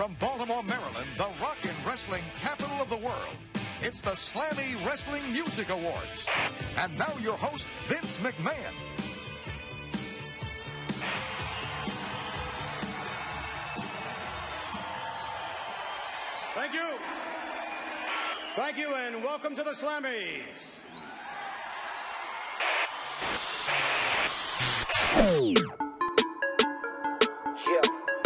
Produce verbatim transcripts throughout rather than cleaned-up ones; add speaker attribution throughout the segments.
Speaker 1: from Baltimore, Maryland, the rock and wrestling capital of the world. It's the Slammy Wrestling Music Awards. And now your host, Vince McMahon.
Speaker 2: Thank you. Thank you, and welcome to the Slammies.
Speaker 3: Yeah.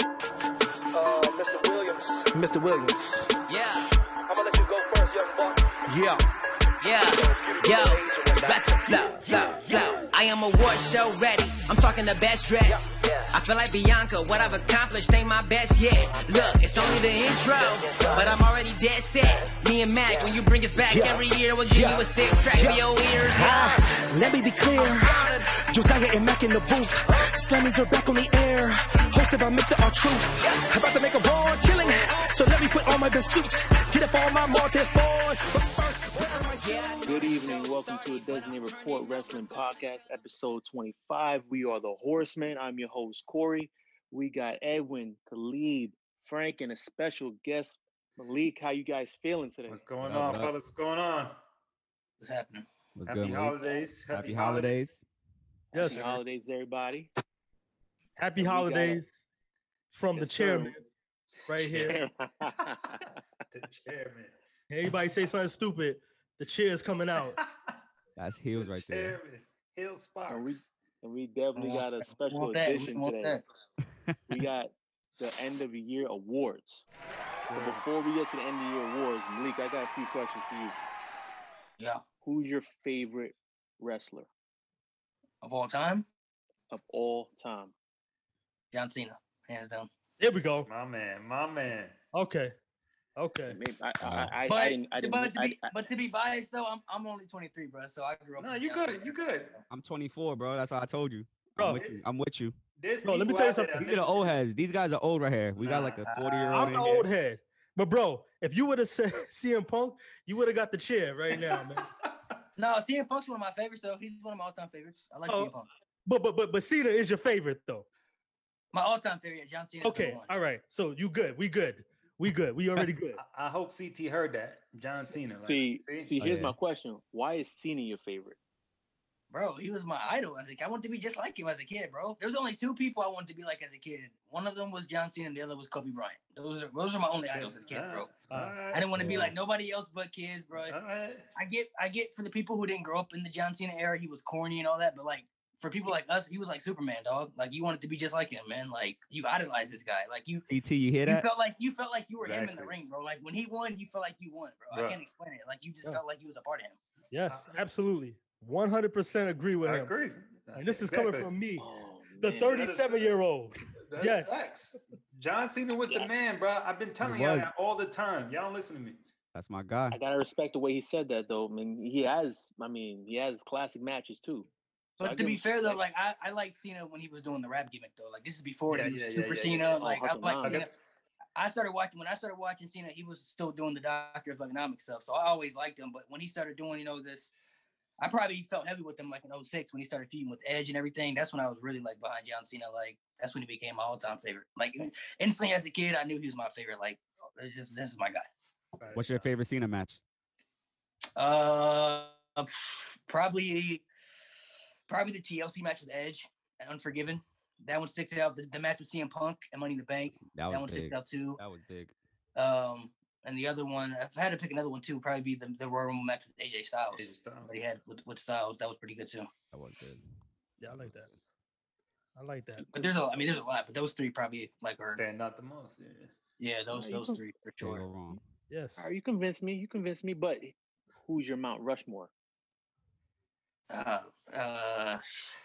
Speaker 3: Uh, Mister Williams. Mister Williams.
Speaker 4: Yeah.
Speaker 3: I'm gonna let you go first, young buck.
Speaker 2: Yeah.
Speaker 4: Yeah, yo, wrestle, flow, flow, flow. I am award show ready. I'm talking the best dress. I feel like Bianca, what I've accomplished ain't my best yet. Look, it's only the intro, but I'm already dead set. Me and Mac, when you bring us back every year, we'll give you a sick track for your ears.
Speaker 5: Ah, let me be clear. Josiah and Mac in the booth. Slammies are back on the air. Hosted by Mister R-Truth. About to make a raw killing. So let me put on my best suits. Get up on my Montez boy.
Speaker 3: Good evening. Welcome to a Designated Report Wrestling Podcast, episode twenty-five. We are the Horsemen. I'm your host, Corey. We got Edwin, Khalid, Frank, and a special guest, Malik. How you guys feeling today?
Speaker 6: What's going
Speaker 7: What up,
Speaker 6: on,
Speaker 7: what up?
Speaker 6: fellas? What's going on?
Speaker 4: What's happening?
Speaker 7: What's
Speaker 6: Happy
Speaker 7: good, Malik?
Speaker 6: holidays.
Speaker 7: Happy holidays.
Speaker 8: Yes,
Speaker 3: Happy holidays to everybody.
Speaker 8: happy
Speaker 3: We got
Speaker 8: holidays from the
Speaker 3: Yes, sir.
Speaker 8: chairman right here.
Speaker 6: The chairman.
Speaker 8: Anybody say something stupid, the chair's coming out.
Speaker 7: That's heels right there.
Speaker 6: Chairman. Hill
Speaker 3: and, we,
Speaker 6: Sparks.
Speaker 3: and we definitely got a special
Speaker 4: Want that,
Speaker 3: edition
Speaker 4: want
Speaker 3: today.
Speaker 4: that.
Speaker 3: We got the end of the year awards.
Speaker 6: So,
Speaker 3: But before we get to the end of the year awards, Malik, I got a few questions for you.
Speaker 4: Yeah,
Speaker 3: Who's your favorite wrestler
Speaker 4: of all time,
Speaker 3: of all time?
Speaker 4: John Cena, hands down.
Speaker 8: There we go.
Speaker 6: my man, my man.
Speaker 8: Okay. Okay.
Speaker 3: Maybe, I, I, I, I,
Speaker 4: But,
Speaker 3: I didn't. I didn't
Speaker 4: but, to
Speaker 3: I,
Speaker 4: be,
Speaker 3: I,
Speaker 4: but to be biased though, I'm I'm only twenty-three, bro. So I grew up.
Speaker 6: No,
Speaker 4: with
Speaker 6: you
Speaker 4: John
Speaker 6: good.
Speaker 4: Cena.
Speaker 6: You good.
Speaker 7: I'm twenty-four, bro. That's why I told you.
Speaker 8: Bro,
Speaker 7: I'm with you. I'm with you.
Speaker 6: There's
Speaker 8: Bro, let me
Speaker 6: people
Speaker 8: tell you
Speaker 6: out there
Speaker 8: something.
Speaker 6: that
Speaker 7: We get the
Speaker 6: listen
Speaker 7: old
Speaker 6: to-
Speaker 7: heads. These guys are old right here. We got like a forty year old.
Speaker 8: I'm the old head. But bro, if you would have said C M Punk, you would have got the chair right now, man.
Speaker 4: No, C M Punk's one of my favorites though. He's one of my all-time favorites. I like
Speaker 8: Oh.
Speaker 4: C M Punk.
Speaker 8: But but but but Cena is your favorite though.
Speaker 4: My all-time favorite, yeah, John Cena.
Speaker 8: Okay. All right. So you good. We good. We good. We already good.
Speaker 6: I I hope C T heard that. John Cena. Like,
Speaker 3: see, see,
Speaker 7: Oh,
Speaker 3: here's
Speaker 7: yeah.
Speaker 3: my question: why is Cena your favorite?
Speaker 4: Bro, he was my idol as a kid. I wanted to be just like him as a kid, bro. There was only two people I wanted to be like as a kid. One of them was John Cena, and the other was Kobe Bryant. Those are those are my only idols as a kid, bro.
Speaker 6: Alright,
Speaker 4: I didn't want to be
Speaker 7: Yeah.
Speaker 4: like nobody else but kids, bro.
Speaker 6: alright.
Speaker 4: I get I get for the people who didn't grow up in the John Cena era, he was corny and all that, but like for people like us, he was like Superman, dog. Like you wanted to be just like him, man. Like you idolize this guy. Like you
Speaker 7: C T, you hear
Speaker 4: you
Speaker 7: that?
Speaker 4: felt like you felt like you were him in the
Speaker 6: Exactly.
Speaker 4: ring, bro. Like when he won, you felt like you won, bro.
Speaker 6: Bro.
Speaker 4: I can't explain it. Like you just
Speaker 8: Yeah.
Speaker 4: felt like you was a part of him.
Speaker 8: Yes, absolutely. one hundred percent agree with
Speaker 6: I
Speaker 8: him.
Speaker 6: agree.
Speaker 8: And this is coming
Speaker 6: Exactly.
Speaker 8: from me,
Speaker 3: Oh,
Speaker 8: the
Speaker 3: man.
Speaker 8: thirty-seven year old.
Speaker 6: That's
Speaker 8: Yes.
Speaker 6: facts. John Cena was the man, bro. I've been telling
Speaker 7: He
Speaker 6: y'all
Speaker 7: was.
Speaker 6: that all the time. Y'all don't listen to me.
Speaker 7: That's my guy.
Speaker 3: I gotta respect the way he said that, though. I mean, he has. I mean, he has classic matches too. So I
Speaker 4: But to
Speaker 3: give
Speaker 4: be
Speaker 3: him
Speaker 4: fair though,
Speaker 3: respect.
Speaker 4: like I, I like Cena when he was doing the rap gimmick though. Like this is before
Speaker 6: Yeah,
Speaker 4: he was
Speaker 6: yeah, yeah,
Speaker 4: Super
Speaker 6: yeah,
Speaker 4: Cena.
Speaker 6: yeah.
Speaker 4: Like
Speaker 3: Oh,
Speaker 4: I
Speaker 3: Hustle
Speaker 4: like
Speaker 3: Nine.
Speaker 4: Cena.
Speaker 6: Okay.
Speaker 4: I started watching when I started watching Cena, he was still doing the Doctor of Economics stuff. So I always liked him. But when he started doing, you know, this, I probably felt heavy with him like in oh six when he started feuding with Edge and everything. That's when I was really like behind John Cena. Like that's when he became my all-time favorite. Like instantly as a kid, I knew he was my favorite. Like it's just this is my guy.
Speaker 7: What's your favorite Cena match?
Speaker 4: Uh, probably, probably the T L C match with Edge and Unforgiven. That one sticks out. The, the match with C M Punk and Money in the Bank.
Speaker 7: That
Speaker 4: That
Speaker 7: was
Speaker 4: one
Speaker 7: big.
Speaker 4: sticks out too.
Speaker 7: That was big.
Speaker 4: Um, and the other one, if I had to pick another one too, probably be the, the Royal Rumble match with A J Styles.
Speaker 6: A J Styles.
Speaker 4: That he had with, with Styles. That was pretty good too.
Speaker 7: That was good.
Speaker 8: Yeah, I like that. I like that.
Speaker 4: But there's a, I mean, there's a lot, but those three probably like are,
Speaker 6: Stand out the most. Yeah.
Speaker 4: yeah, those
Speaker 3: Yeah, you
Speaker 4: those
Speaker 3: can-
Speaker 4: three for
Speaker 7: Can't go
Speaker 4: sure.
Speaker 7: wrong.
Speaker 8: Yes.
Speaker 3: All right, you convinced me. You convinced me. But who's your Mount Rushmore?
Speaker 4: Uh, uh,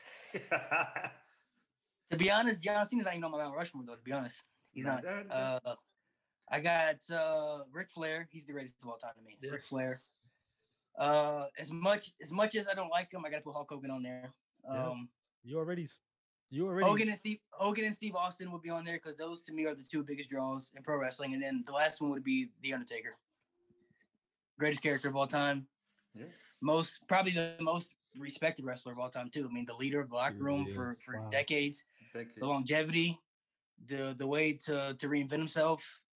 Speaker 4: to be honest, John Cena's not even on my Mount Rushmore though. To be honest, he's
Speaker 6: Nah,
Speaker 4: not.
Speaker 6: that- that-
Speaker 4: Uh, I got uh Ric Flair. He's the greatest of all time to me. Ric
Speaker 8: Yes.
Speaker 4: Flair. Uh, as much as much as I don't like him, I got to put Hulk Hogan on there.
Speaker 8: Yeah.
Speaker 4: Um,
Speaker 8: You already, s- you already.
Speaker 4: Hogan and Steve Hogan and Steve Austin would be on there because those to me are the two biggest draws in pro wrestling. And then the last one would be The Undertaker. Greatest character of all time.
Speaker 6: Yeah.
Speaker 4: Most probably the most respected wrestler of all time too. I mean, the leader of the locker
Speaker 7: He
Speaker 4: room
Speaker 7: really
Speaker 4: for
Speaker 7: is.
Speaker 4: for
Speaker 8: Wow.
Speaker 4: decades.
Speaker 6: Decades.
Speaker 4: The longevity, the the way to to reinvent himself.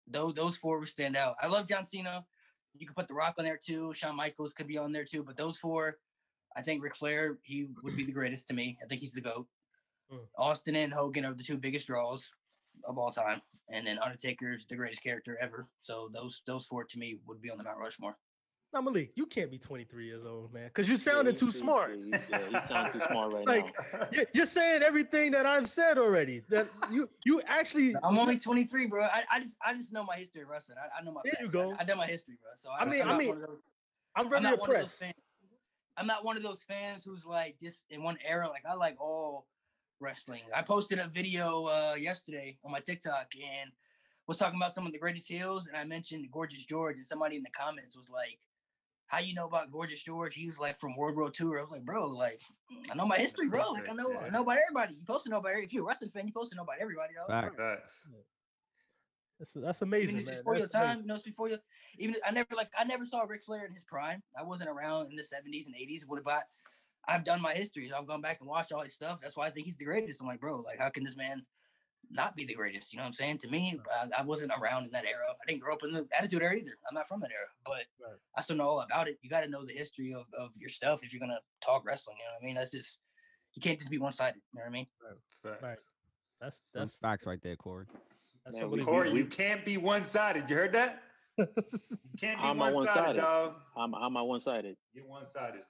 Speaker 4: those those four would stand out. I love John Cena. You could put The Rock on there too. Shawn Michaels could be on there too. But those four, I think Ric Flair, he would be the greatest to me. I think he's the GOAT.
Speaker 8: Mm.
Speaker 4: Austin and Hogan are the two biggest draws of all time. And then Undertaker's the greatest character ever. So those those four to me would be on the Mount Rushmore.
Speaker 8: Now, Malik, you can't be twenty-three years old, man, because you sounded
Speaker 3: Yeah,
Speaker 8: too
Speaker 3: he's-
Speaker 8: smart.
Speaker 3: Yeah, he's- yeah, he sounds too smart right
Speaker 8: Like
Speaker 3: now.
Speaker 8: you- you're saying everything that I've said already. That you you actually.
Speaker 4: I'm only twenty-three, bro. I, I just I just know my history of wrestling. I, I know my
Speaker 8: There you
Speaker 4: facts.
Speaker 8: go.
Speaker 4: I, I done my history, bro. So I,
Speaker 8: I mean,
Speaker 4: I'm
Speaker 8: I
Speaker 4: not
Speaker 8: mean,
Speaker 4: one of those-
Speaker 8: I'm
Speaker 4: I'm
Speaker 8: ready
Speaker 4: not
Speaker 8: to
Speaker 4: one of those
Speaker 8: press.
Speaker 4: fans. I'm not one of those fans who's like just in one era. Like I like all wrestling. I posted a video uh, yesterday on my TikTok and was talking about some of the greatest heels, and I mentioned Gorgeous George, and somebody in the comments was like, "How you know about Gorgeous George? He was like from World War Two." I was like, "Bro, like I know my history, bro. Like I know I know about everybody. You supposed to know about every- if you're a wrestling fan, you supposed to know about everybody, dog.
Speaker 7: Fact.
Speaker 6: Facts.
Speaker 8: That's, that's amazing,
Speaker 4: Even
Speaker 8: man.
Speaker 4: before your
Speaker 8: That's
Speaker 4: time,
Speaker 8: amazing.
Speaker 4: you know, it's before you. Even I never like I never saw Ric Flair in his prime. I wasn't around in the seventies and eighties. What about? I've done my history. So I've gone back and watched all his stuff. That's why I think he's the greatest. I'm like, bro, like how can this man not be the greatest? You know what I'm saying? To me, I, I wasn't around in that era. I didn't grow up in the Attitude Era either. I'm not from that era, but
Speaker 8: Right.
Speaker 4: I still know all about it. You got to know the history of, of your stuff if you're gonna talk wrestling. You know what I mean? That's just you can't just be one sided. You know what I mean?
Speaker 6: Facts.
Speaker 8: Right. That's
Speaker 7: Them
Speaker 8: that's
Speaker 7: facts right there, Corey.
Speaker 8: that's
Speaker 3: Man, we-
Speaker 8: unbelievable.
Speaker 6: Corey,
Speaker 3: we-
Speaker 6: you can't be one-sided. You heard that? You can't be
Speaker 3: How am I
Speaker 6: one-sided,
Speaker 3: one-sided?
Speaker 6: dog.
Speaker 3: I'm how am I one sided?
Speaker 6: You're one-sided.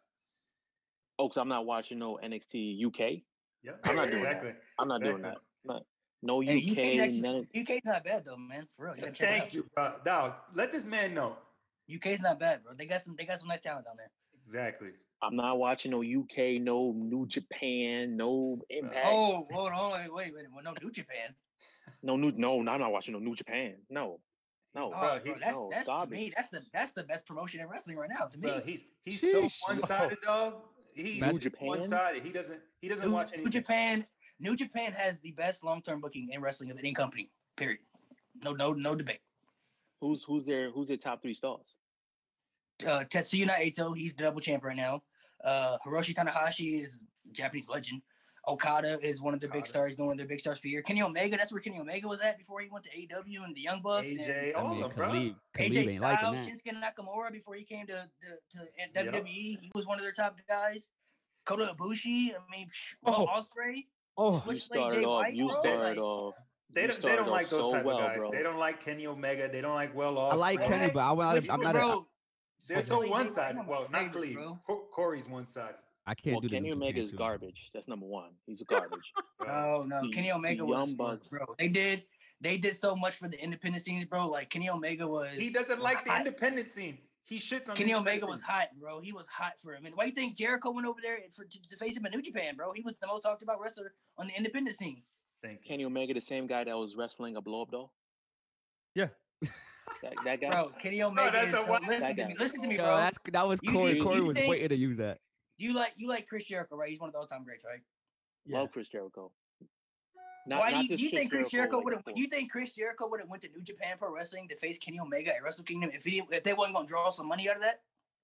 Speaker 3: Oh, because I'm not watching no N X T U K.
Speaker 6: Yep.
Speaker 3: I'm not doing
Speaker 6: exactly.
Speaker 3: that. I'm not doing that.
Speaker 6: Exactly.
Speaker 3: Not, no
Speaker 4: Hey,
Speaker 3: U K.
Speaker 4: U K's actually,
Speaker 3: none,
Speaker 4: U K's not bad though, man. For real, you gotta check it out.
Speaker 6: Thank you, bro. Dog, let this man know.
Speaker 4: U K's not bad, bro. They got some they got some nice talent down there.
Speaker 6: Exactly.
Speaker 3: I'm not watching no U K, no New Japan, no Impact,
Speaker 4: Oh, hold on, wait, wait, wait. Well, no, New Japan.
Speaker 3: no new. No, I'm not watching no New Japan. No, no.
Speaker 4: Oh,
Speaker 6: Bro,
Speaker 4: bro,
Speaker 6: he-
Speaker 4: that's
Speaker 3: no,
Speaker 4: that's to
Speaker 3: garbage.
Speaker 4: me. That's the that's the best promotion in wrestling right now. To me,
Speaker 6: Bro, he's he's so
Speaker 7: Sheesh.
Speaker 6: one-sided, dog. He's
Speaker 3: New Japan?
Speaker 6: one-sided. He doesn't he doesn't
Speaker 4: New,
Speaker 6: watch
Speaker 4: New
Speaker 6: anything.
Speaker 4: Japan. New Japan has the best long term booking in wrestling of any company. Period. No, no, no debate.
Speaker 3: Who's who's their who's their top three stars?
Speaker 4: Uh, Tetsuya Naito, he's the double champ right now. Uh, Hiroshi Tanahashi is a Japanese legend. Okada is one of the big
Speaker 6: Okada.
Speaker 4: stars, doing their big stars for a year. Kenny Omega, that's where Kenny Omega was at before he went to A E W and the Young Bucks.
Speaker 6: A J,
Speaker 4: and
Speaker 7: I
Speaker 6: all
Speaker 7: mean,
Speaker 6: of them, bro.
Speaker 7: Khalid,
Speaker 4: A
Speaker 7: Khalid
Speaker 4: J
Speaker 7: ain't liking
Speaker 4: Styles,
Speaker 7: that.
Speaker 4: Shinsuke Nakamura before he came to to, to
Speaker 6: Yep.
Speaker 4: W W E, he was one of their top guys. Kota Ibushi, I mean, psh,
Speaker 8: Oh.
Speaker 4: Will Ospreay.
Speaker 8: Oh,
Speaker 3: You
Speaker 4: Switchblade
Speaker 3: started
Speaker 4: Jay
Speaker 3: off.
Speaker 4: White,
Speaker 3: You
Speaker 4: bro,
Speaker 3: started
Speaker 4: like-
Speaker 3: off.
Speaker 6: They
Speaker 3: you
Speaker 6: don't, they
Speaker 3: started
Speaker 6: don't like
Speaker 3: off
Speaker 6: those
Speaker 3: so
Speaker 6: type
Speaker 3: well,
Speaker 6: of guys.
Speaker 3: bro.
Speaker 6: They don't like Kenny Omega. They don't like Will Ospreay.
Speaker 7: I like Kenny, but I- I'm not- I'm not a-
Speaker 4: Bro,
Speaker 6: They're so
Speaker 4: Switchblade Jay White,
Speaker 6: one-sided.
Speaker 4: one of
Speaker 6: Well,
Speaker 4: my
Speaker 6: not
Speaker 4: favorites,
Speaker 6: Khalid.
Speaker 4: bro.
Speaker 6: Co- Corey's one-sided.
Speaker 7: I can't
Speaker 3: Well,
Speaker 7: do the
Speaker 3: Kenny
Speaker 7: New
Speaker 3: Omega
Speaker 7: Japan
Speaker 3: is
Speaker 7: too.
Speaker 3: garbage. That's number one. He's a garbage.
Speaker 4: No, no,
Speaker 3: The-
Speaker 4: Kenny
Speaker 3: the
Speaker 4: Omega was,
Speaker 3: Young
Speaker 4: was
Speaker 3: Bucks.
Speaker 4: bro. They did they did so much for the independent scenes, bro. Like Kenny Omega was
Speaker 6: He doesn't like the
Speaker 4: hot.
Speaker 6: independent scene. He shits on
Speaker 4: Kenny
Speaker 6: the
Speaker 4: Omega
Speaker 6: independent
Speaker 4: was
Speaker 6: scene.
Speaker 4: hot, bro. He was hot for a minute. Why do you think Jericho went over there for, to, to face him in New Japan, bro? He was the most talked about wrestler on the independent scene.
Speaker 6: Thank you.
Speaker 3: Kenny Omega, the same guy that was wrestling a blow up doll.
Speaker 8: yeah.
Speaker 3: That, that guy.
Speaker 4: Bro, Kenny Omega.
Speaker 6: that's
Speaker 4: is,
Speaker 6: a
Speaker 4: bro,
Speaker 6: wild-
Speaker 4: listen
Speaker 3: That
Speaker 4: to
Speaker 3: guy.
Speaker 4: me. Listen to me,
Speaker 7: Yo,
Speaker 4: bro.
Speaker 7: that's that was
Speaker 4: You-
Speaker 7: Corey.
Speaker 4: you-
Speaker 7: Corey
Speaker 4: you
Speaker 7: was
Speaker 4: think-
Speaker 7: waiting to use that.
Speaker 4: You like you like Chris Jericho, right? He's one of the all time greats, right?
Speaker 8: Yeah.
Speaker 3: Love Chris Jericho. Not,
Speaker 4: Why do
Speaker 3: not
Speaker 4: you,
Speaker 3: this
Speaker 4: do you think Chris Jericho
Speaker 3: like
Speaker 4: would have?
Speaker 3: before.
Speaker 4: Do you think Chris Jericho would have went to New Japan Pro Wrestling to face Kenny Omega at Wrestle Kingdom if he if they wasn't gonna draw some money out of that?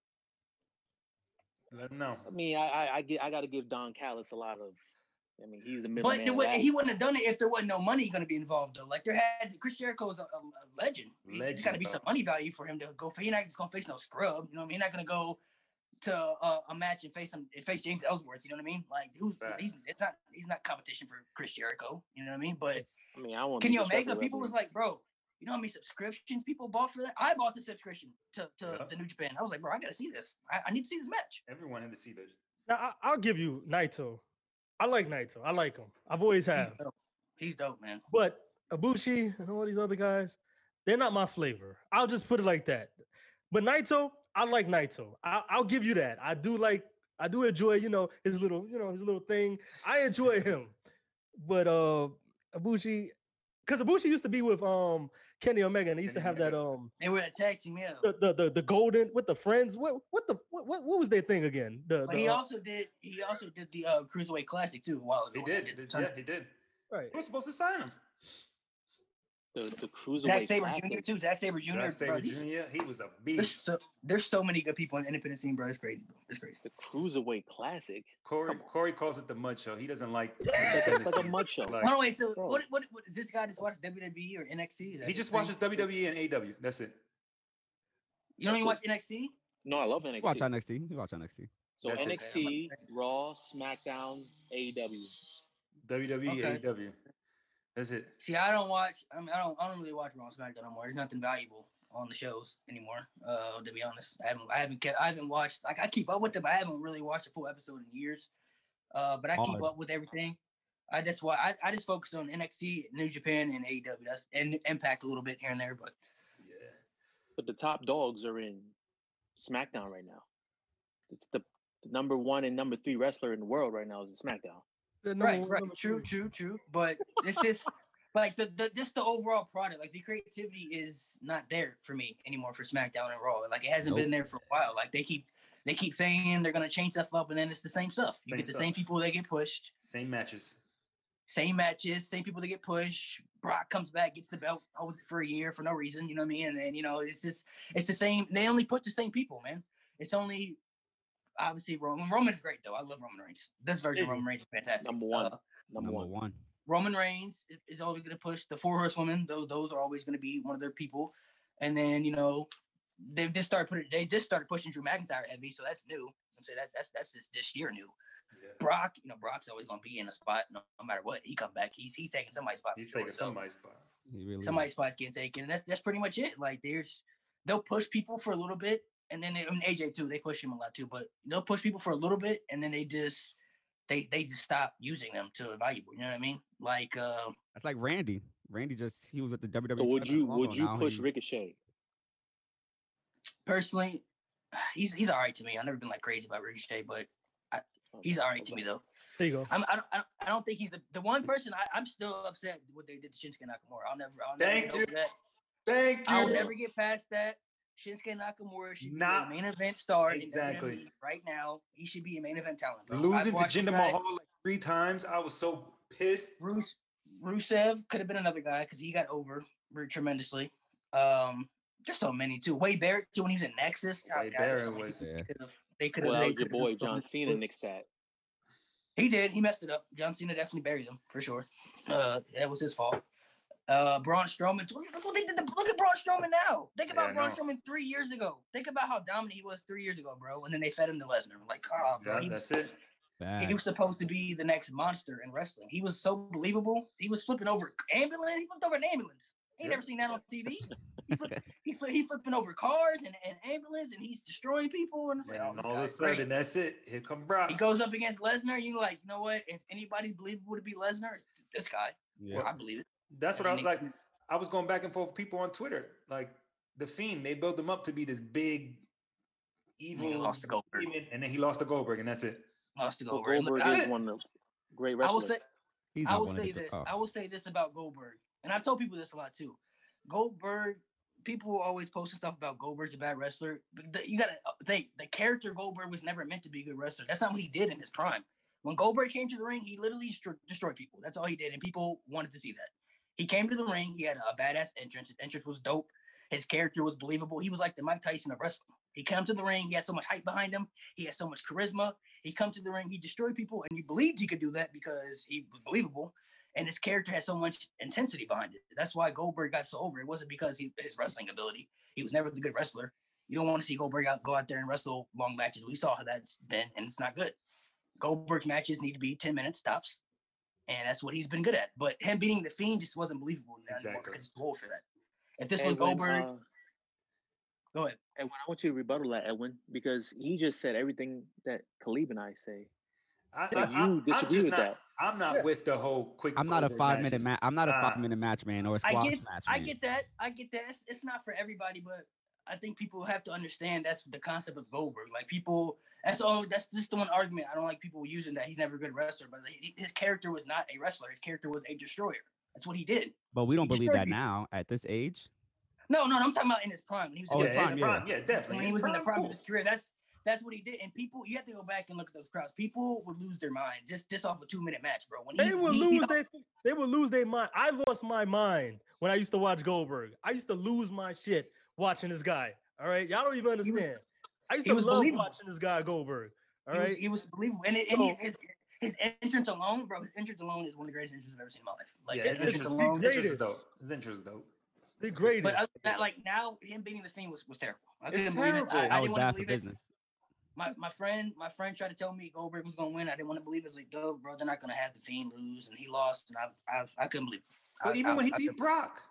Speaker 6: Let him know.
Speaker 3: I mean, I I, I get I got to give Don Callis a lot of. I mean, he's the
Speaker 4: But
Speaker 3: middleman.
Speaker 4: there
Speaker 3: of
Speaker 4: wa-
Speaker 3: that.
Speaker 4: he wouldn't have done it if there wasn't no money going to be involved, though. Like there had Chris Jericho is a, a, a legend. There's
Speaker 6: Legend,
Speaker 4: got to be
Speaker 6: bro.
Speaker 4: some money value for him to go for. He's not just going to face no scrub. You know what I mean? He's not going to go to uh, a match and face him and face James Ellsworth. You know what I mean? Like who's he's
Speaker 6: Facts.
Speaker 4: it's not he's not competition for Chris Jericho. You know what I mean? But
Speaker 3: I mean, I want
Speaker 4: Kenny Omega, people was like, bro, you know how many subscriptions people bought for that? I bought the subscription to, to
Speaker 6: Yeah.
Speaker 4: the New Japan. I was like, bro, I got to see this. I, I need to see this match.
Speaker 6: Everyone had to see this.
Speaker 8: Now I, I'll give you Naito. I like Naito. I like him. I've always
Speaker 4: He's
Speaker 8: have.
Speaker 4: dope. He's dope, man.
Speaker 8: But Ibushi and all these other guys, they're not my flavor. I'll just put it like that. But Naito, I like Naito. I, I'll give you that. I do like. I do enjoy, you know, his little, you know, his little thing. I enjoy him. But uh, Ibushi, because Ibushi used to be with um Kenny Omega, and they used to
Speaker 6: Kenny
Speaker 8: have that
Speaker 6: Omega.
Speaker 8: um
Speaker 4: They were a tag team, yeah.
Speaker 8: the the the, the golden with the friends. What what the what what, what was their thing again? The,
Speaker 4: But
Speaker 8: the
Speaker 4: he
Speaker 8: uh,
Speaker 4: also did. He also did the uh, Cruiserweight Classic too a while ago.
Speaker 6: He
Speaker 4: when they
Speaker 6: did.
Speaker 4: the
Speaker 6: Did- yeah,
Speaker 4: tournament.
Speaker 6: he did.
Speaker 8: right.
Speaker 6: We're supposed to sign him.
Speaker 3: The the cruiserweight
Speaker 4: Zack Sabre
Speaker 3: classic.
Speaker 4: Junior too. Zack Sabre Junior
Speaker 6: Zack Sabre
Speaker 4: bro, these-
Speaker 6: Junior, he was a
Speaker 4: There's
Speaker 6: beast.
Speaker 4: so there's so many good people in the independent scene, bro. It's crazy, bro. It's crazy.
Speaker 3: The cruiserweight classic.
Speaker 6: Corey
Speaker 3: Come on.
Speaker 6: Corey calls it the mud show. He doesn't like.
Speaker 3: It's like a mud show.
Speaker 6: Like,
Speaker 4: Hold on, wait. So
Speaker 3: Bro.
Speaker 4: what, what? What is this guy just watch W W E or N X T? Is that
Speaker 6: he
Speaker 4: his
Speaker 6: just
Speaker 4: thing?
Speaker 6: watches W W E and A E W. That's it.
Speaker 4: You don't even watch
Speaker 3: That's
Speaker 4: N X T?
Speaker 3: No, I love N X T.
Speaker 7: Watch N X T. You watch N X T.
Speaker 3: So
Speaker 6: That's it.
Speaker 3: N X T, Raw, SmackDown, A E W.
Speaker 6: W W E,
Speaker 4: Okay.
Speaker 6: A E W. That's it.
Speaker 4: See, I don't watch. I mean, I don't. I don't really watch Raw and SmackDown no more. There's nothing valuable on the shows anymore. Uh, to be honest, I haven't. I haven't kept. I haven't watched. Like I keep up with them, but I haven't really watched a full episode in years. Uh, but I keep
Speaker 7: Hard.
Speaker 4: up with everything. I just why I, I just focus on N X T, New Japan, and A E W. That's and Impact a little bit here and there, but
Speaker 6: Yeah.
Speaker 3: But the top dogs are in SmackDown right now. It's the, the number one and number three wrestler in the world right now is in SmackDown.
Speaker 8: The number
Speaker 4: right,
Speaker 8: one,
Speaker 4: right,
Speaker 8: number
Speaker 4: true,
Speaker 8: two.
Speaker 4: true, true. But it's just like the, the just the overall product. Like the creativity is not there for me anymore for SmackDown and Raw. Like it hasn't
Speaker 7: Nope.
Speaker 4: been there for a while. Like they keep they keep saying they're gonna change stuff up, and then it's the same stuff. You
Speaker 6: Same
Speaker 4: get the
Speaker 6: stuff.
Speaker 4: same people that get pushed,
Speaker 6: Same matches.
Speaker 4: same matches, same people that get pushed. Brock comes back, gets the belt, holds it for a year for no reason. You know what I mean? And then you know it's just it's the same. They only push the same people, man. It's only obviously Roman. Roman's great though. I love Roman Reigns. This version of
Speaker 3: Yeah.
Speaker 4: Roman Reigns is fantastic.
Speaker 3: Number one.
Speaker 4: Uh,
Speaker 3: Number,
Speaker 7: Number
Speaker 3: one.
Speaker 7: one.
Speaker 4: Roman Reigns is- is always going to push the four horsewomen. Those those are always going to be one of their people. And then you know they've just started putting they just started pushing Drew McIntyre heavy, so that's new. I'm saying that's that's that's just this year new.
Speaker 6: Yeah.
Speaker 4: Brock, you know Brock's always going to be in a spot no, no matter what he come back. He's he's taking somebody's spot. for
Speaker 6: He's
Speaker 4: sure.
Speaker 6: taking
Speaker 4: So
Speaker 6: somebody's spot.
Speaker 7: He really.
Speaker 4: somebody's spot's getting taken, and that's that's pretty much it. Like there's they'll push people for a little bit, and then they, I mean, A J too. They push him a lot too, but they'll push people for a little bit, and then they just they they just stop using them to valuable. You know what I mean? Like. uh
Speaker 7: That's like Randy. Randy just he was with the W
Speaker 3: So
Speaker 7: W E.
Speaker 3: would
Speaker 7: title
Speaker 3: you
Speaker 7: not so long
Speaker 3: would
Speaker 7: ago.
Speaker 3: you
Speaker 7: Now
Speaker 3: push
Speaker 7: he-
Speaker 3: Ricochet?
Speaker 4: Personally, he's he's all right to me. I've never been like crazy about Ricochet, but he's all right to me though.
Speaker 8: There you go.
Speaker 4: I'm, I don't I don't I don't think he's the, the one person I, I'm still upset with what they did to Shinsuke Nakamura. I'll never I'll never
Speaker 6: Thank
Speaker 4: get
Speaker 6: you.
Speaker 4: over that.
Speaker 6: Thank you.
Speaker 4: I'll never get past that. Shinsuke Nakamura should be
Speaker 6: Not-
Speaker 4: a main event star in
Speaker 6: Exactly.
Speaker 4: W W E right now. He should be a main event talent. Bro. I've
Speaker 6: Losing to
Speaker 4: watched the
Speaker 6: Jinder
Speaker 4: guy-
Speaker 6: Mahal like three times. I was so pissed.
Speaker 4: Rus- Rusev could have been another guy because he got over very tremendously. Um, there's so many too. Wade Barrett too when he was in Nexus. Oh,
Speaker 6: Wade
Speaker 4: God, there's so
Speaker 6: Barrett
Speaker 4: many
Speaker 6: was-
Speaker 4: people they could've- They could have.
Speaker 3: Well, that was your boy John Cena nixed that.
Speaker 4: He did. He messed it up. John Cena definitely buried him for sure. Uh, that was his fault. Uh, Braun Strowman. Look, look what they did to- look at Braun Strowman now. Think about
Speaker 6: Yeah, I
Speaker 4: Braun
Speaker 6: know.
Speaker 4: Strowman three years ago. Think about how dominant he was three years ago, bro. And then they fed him to Lesnar. Like, oh, bro.
Speaker 6: Yeah,
Speaker 4: he was
Speaker 6: that's it.
Speaker 7: Bad.
Speaker 4: He was supposed to be the next monster in wrestling. He was so believable. He was flipping over ambulance. He flipped over an ambulance. Ain't
Speaker 6: Yep.
Speaker 4: never seen that on T V. He flip, he, flip, he flipping over cars and, and ambulance, and he's destroying people. And it's like, oh,
Speaker 6: And
Speaker 4: this
Speaker 6: all of a
Speaker 4: guy's great.
Speaker 6: sudden, that's it. Here come Brock.
Speaker 4: He goes up against Lesnar. You like, you know what? If anybody's believable to be Lesnar, it's this guy.
Speaker 7: Yeah.
Speaker 4: Well, I believe it.
Speaker 6: That's what I was
Speaker 4: And
Speaker 6: like.
Speaker 4: he-
Speaker 6: I was going back and forth with people on Twitter. Like the Fiend, they built him up to be this big, evil,
Speaker 4: he lost to Goldberg.
Speaker 6: demon, and then he lost to Goldberg, and that's it.
Speaker 4: Lost to
Speaker 3: Well,
Speaker 4: Goldberg.
Speaker 3: Goldberg
Speaker 4: I,
Speaker 3: is one of the great
Speaker 4: I will
Speaker 3: wrestlers.
Speaker 4: say,
Speaker 7: He's
Speaker 4: I
Speaker 7: not
Speaker 4: will
Speaker 7: one of
Speaker 4: say
Speaker 7: the-
Speaker 4: this.
Speaker 7: oh.
Speaker 4: I will say this about Goldberg, and I told people this a lot too. Goldberg, people always posting stuff about Goldberg's a bad wrestler. But the- you gotta think the character Goldberg was never meant to be a good wrestler. That's not what he did in his prime. When Goldberg came to the ring, he literally stro- destroyed people. That's all he did, and people wanted to see that. He came to the ring. He had a badass entrance. His entrance was dope. His character was believable. He was like the Mike Tyson of wrestling. He came to the ring. He had so much hype behind him. He had so much charisma. He come to the ring. He destroyed people, and you believed he could do that because he was believable. And his character had so much intensity behind it. That's why Goldberg got so over. It wasn't because he his wrestling ability. He was never the good wrestler. You don't want to see Goldberg out, go out there and wrestle long matches. We saw how that's been, and it's not good. Goldberg's matches need to be ten minutes tops, and that's what he's been good at. But him beating the Fiend just wasn't believable anymore
Speaker 6: Exactly.
Speaker 4: because he's too old for that. If this was
Speaker 3: Edwin,
Speaker 4: Goldberg,
Speaker 3: uh,
Speaker 4: go ahead.
Speaker 3: Edwin, I want you to rebuttal that, Edwin, because he just said everything that Khalib and I say.
Speaker 6: I,
Speaker 3: Yeah,
Speaker 6: I,
Speaker 3: you
Speaker 6: I,
Speaker 3: disagree
Speaker 6: I'm just
Speaker 3: with
Speaker 6: not,
Speaker 3: that.
Speaker 6: I'm not
Speaker 4: Yeah.
Speaker 6: with the whole quick.
Speaker 7: I'm not a
Speaker 6: Goldberg
Speaker 7: five minute
Speaker 6: matches.
Speaker 7: match. I'm not a
Speaker 6: Nah.
Speaker 7: five minute match man or a
Speaker 4: I
Speaker 7: squash
Speaker 4: get,
Speaker 7: match
Speaker 4: I
Speaker 7: man.
Speaker 4: get that. I get that. It's, it's not for everybody, but I think people have to understand that's the concept of Goldberg. Like people, that's all. That's just the one argument. I don't like people using that he's never a good wrestler, but he- his character was not a wrestler. His character was a destroyer. That's what he did.
Speaker 7: But we don't
Speaker 4: He
Speaker 7: believe
Speaker 4: destroyed
Speaker 7: that
Speaker 4: people.
Speaker 7: now at this age.
Speaker 4: No, no, no, I'm talking about in his prime. When he was
Speaker 7: Oh,
Speaker 4: in
Speaker 6: Yeah,
Speaker 4: his
Speaker 6: his
Speaker 7: prime,
Speaker 6: prime,
Speaker 7: yeah.
Speaker 6: yeah, definitely.
Speaker 4: when he
Speaker 6: His
Speaker 4: was in the
Speaker 6: prime,
Speaker 4: prime
Speaker 6: cool.
Speaker 4: of his career. That's that's what he did. And people, you have to go back and look at those crowds. People would lose their mind just just off a two minute match, bro. When
Speaker 8: They
Speaker 4: he,
Speaker 8: will
Speaker 4: he- he-
Speaker 8: lose their They would lose their mind. I lost my mind when I used to watch Goldberg. I used to lose my shit watching this guy. All right, y'all don't even understand. I used
Speaker 4: he
Speaker 8: to
Speaker 4: was
Speaker 8: love
Speaker 4: believable.
Speaker 8: watching this guy Goldberg. All
Speaker 4: He was,
Speaker 8: right,
Speaker 4: he was believable, and, it, and he,
Speaker 8: So-
Speaker 4: his his entrance alone, bro. His entrance alone is one of the greatest entrances I've ever seen in my life. Like
Speaker 6: yeah,
Speaker 4: that
Speaker 6: his
Speaker 4: entrance
Speaker 6: interest,
Speaker 4: alone.
Speaker 8: great.
Speaker 6: interest is
Speaker 8: Greatest.
Speaker 6: dope. His interest is dope.
Speaker 8: the greatest.
Speaker 4: But other than that, like now, him beating the Fiend was, was terrible. I
Speaker 6: It's
Speaker 4: couldn't believe it. I,
Speaker 6: terrible.
Speaker 4: I
Speaker 7: That
Speaker 4: didn't
Speaker 7: was
Speaker 4: want to
Speaker 7: bad for
Speaker 4: believe it.
Speaker 7: business.
Speaker 4: My my friend, my friend tried to tell me Goldberg was gonna win. I didn't want to believe it. I was like, "Duh, bro, they're not gonna have the Fiend lose," and he lost, and I I, I couldn't believe it.
Speaker 6: But
Speaker 4: I,
Speaker 6: even
Speaker 4: I,
Speaker 6: when he
Speaker 4: I
Speaker 6: beat
Speaker 4: couldn't-
Speaker 6: Brock,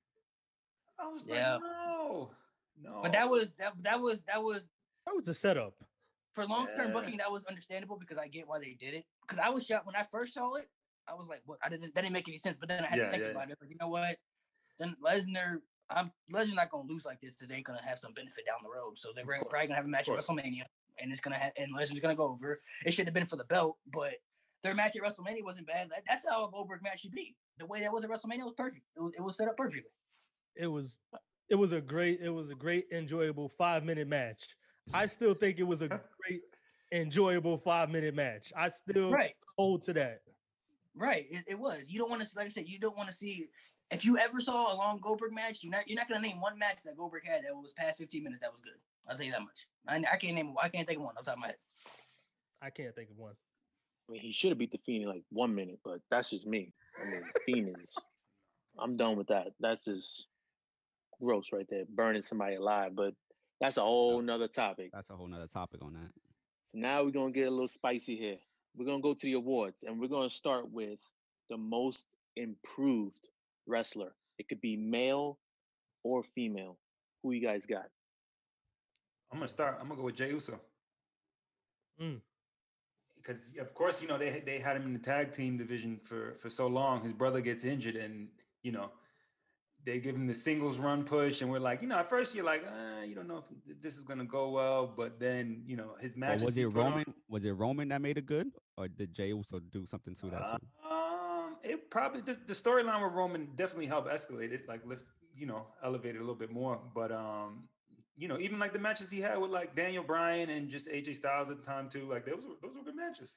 Speaker 6: I was
Speaker 4: Yeah.
Speaker 6: like, no, no.
Speaker 4: but that was that that was that was
Speaker 8: that was a setup.
Speaker 4: for long term
Speaker 6: Yeah.
Speaker 4: booking. That was understandable because I get why they did it. Because I was shocked when I first saw it. I was like, "What?" I didn't. That didn't make any sense. But then I had
Speaker 6: Yeah,
Speaker 4: to think
Speaker 6: yeah,
Speaker 4: about it. Like, you know what? Then Lesnar, I'm Lesnar not gonna lose like this. So they're gonna have some benefit down the road. So they're
Speaker 6: Of
Speaker 4: probably
Speaker 6: course,
Speaker 4: gonna have a match
Speaker 6: of
Speaker 4: at
Speaker 6: course.
Speaker 4: WrestleMania, and it's gonna have and Lesnar's gonna go over. It should have been for the belt, but their match at WrestleMania wasn't bad. That, that's how a Goldberg match should be. The way that was at WrestleMania was perfect. It was, it was set up perfectly.
Speaker 8: It was, it was a great, it was a great, enjoyable five minute match. I still think it was a great, enjoyable five minute match. I still
Speaker 4: Right.
Speaker 8: hold to that.
Speaker 4: Right, it, it was. You don't want to see, like I said, you don't want to see. If you ever saw a long Goldberg match, you're not you're not gonna name one match that Goldberg had that was past fifteen minutes that was good. I'll tell you that much. I, I can't name. I can't think of one off the top of my head.
Speaker 8: I can't think of one.
Speaker 3: I mean, he should have beat the Fiend in like one minute, but that's just me. I mean, the Fiend is. I'm done with that. That's just gross right there, burning somebody alive. But that's a whole nother topic.
Speaker 7: That's a whole nother topic on that.
Speaker 3: So now we're gonna get a little spicy here. We're gonna go to the awards, and we're gonna start with the most improved wrestler. It could be male or female. Who you guys got?
Speaker 6: I'm gonna start. I'm gonna go with Jey Uso.
Speaker 8: Mm.
Speaker 6: Because of course, you know, they they had him in the tag team division for for so long. His brother gets injured, and you know, they give him the singles run push, and we're like, you know, at first you're like, uh, you don't know if this is gonna go well, but then you know, his
Speaker 7: Or
Speaker 6: matches.
Speaker 7: was
Speaker 6: he
Speaker 7: it
Speaker 6: put on-
Speaker 7: Roman? Was it Roman that made it good, or did Jey also do something to that too?
Speaker 6: Um, it probably the, the storyline with Roman definitely helped escalate it, like lift, you know, elevate it a little bit more. But um, you know, even like the matches he had with like Daniel Bryan and just A J Styles at the time too, like those were those were good matches.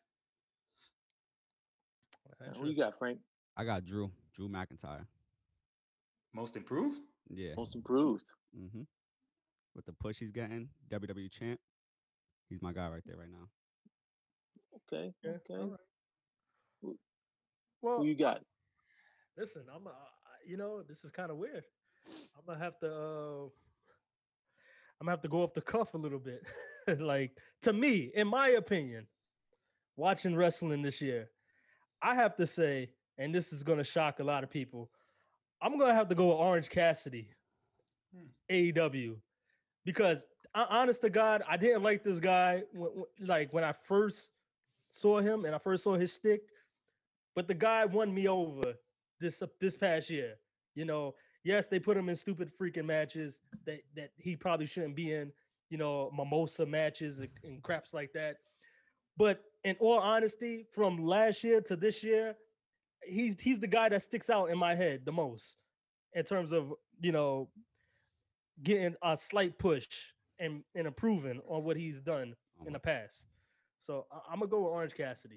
Speaker 3: Who you got, Frank?
Speaker 7: I got Drew, Drew McIntyre.
Speaker 6: Most improved.
Speaker 7: Yeah.
Speaker 3: Most improved.
Speaker 7: Mm-hmm. With the push he's getting, W W E champ. He's my guy right there right now.
Speaker 3: Okay.
Speaker 8: Yeah,
Speaker 3: Okay.
Speaker 8: all right.
Speaker 3: Who,
Speaker 8: Well,
Speaker 3: who you got?
Speaker 8: listen, I'm, uh, you know, this is kind of weird. I'm gonna have to, uh, I'm gonna have to go off the cuff a little bit. Like to me, in my opinion, watching wrestling this year, I have to say, and this is gonna shock a lot of people, I'm gonna have to go with Orange Cassidy,
Speaker 6: Hmm.
Speaker 8: A E W, because uh, honest to God, I didn't like this guy. When, when- like when I first saw him and I first saw his stick, but the guy won me over this uh, this past year. You know, yes, they put him in stupid freaking matches that that he probably shouldn't be in. You know, mimosa matches and, and craps like that. But in all honesty, from last year to this year, he's he's the guy that sticks out in my head the most in terms of, you know, getting a slight push and, and improving on what he's done
Speaker 7: Oh
Speaker 8: in
Speaker 7: my-
Speaker 8: the past. So I, I'm gonna go with Orange Cassidy.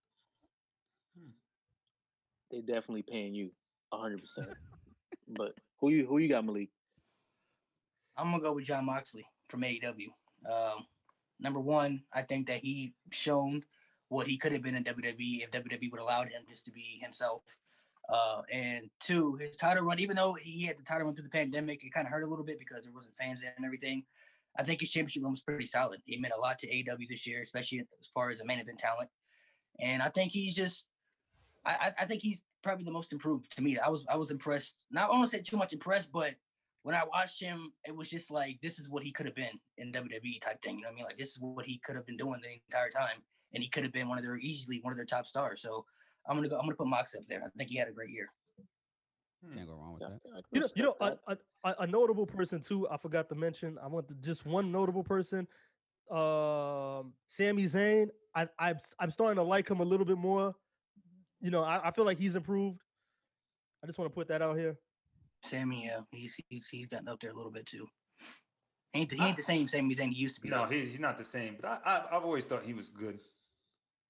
Speaker 3: They definitely paying you a hundred percent. But who you who you got, Malik?
Speaker 4: I'm gonna go with John Moxley from A E W. Um, number one, I think that he shown what he could have been in W W E if W W E would allowed him just to be himself. Uh, and two, his title run, even though he had the title run through the pandemic, it kind of hurt a little bit because there wasn't fans there and everything. I think his championship run was pretty solid. He meant a lot to A E W this year, especially as far as a main event talent. And I think he's just, I, I think he's probably the most improved to me. I was I was impressed. Not I don't want to say too much impressed, but when I watched him, it was just like this is what he could have been in W W E type thing. You know what I mean? Like this is what he could have been doing the entire time, and he could have been one of their easily one of their top stars. So I'm gonna go. I'm gonna put Mox up there. I think he had a great year.
Speaker 7: Can't go wrong with
Speaker 3: Yeah,
Speaker 7: that.
Speaker 3: I can
Speaker 8: You know, you know,
Speaker 3: respect
Speaker 8: a,
Speaker 3: that.
Speaker 8: a, a- a notable person too. I forgot to mention. I want the, just one notable person. Um, Sami Zayn. I, I, I'm starting to like him a little bit more. You know, I, I feel like he's improved. I just want to put that out here.
Speaker 4: Sammy, yeah, he's he's he's gotten up there a little bit too. He ain't the, he ain't the same Sami Zayn he used to be.
Speaker 6: No,
Speaker 4: though.
Speaker 6: he, he's not the same. But I, I I've always thought he was good.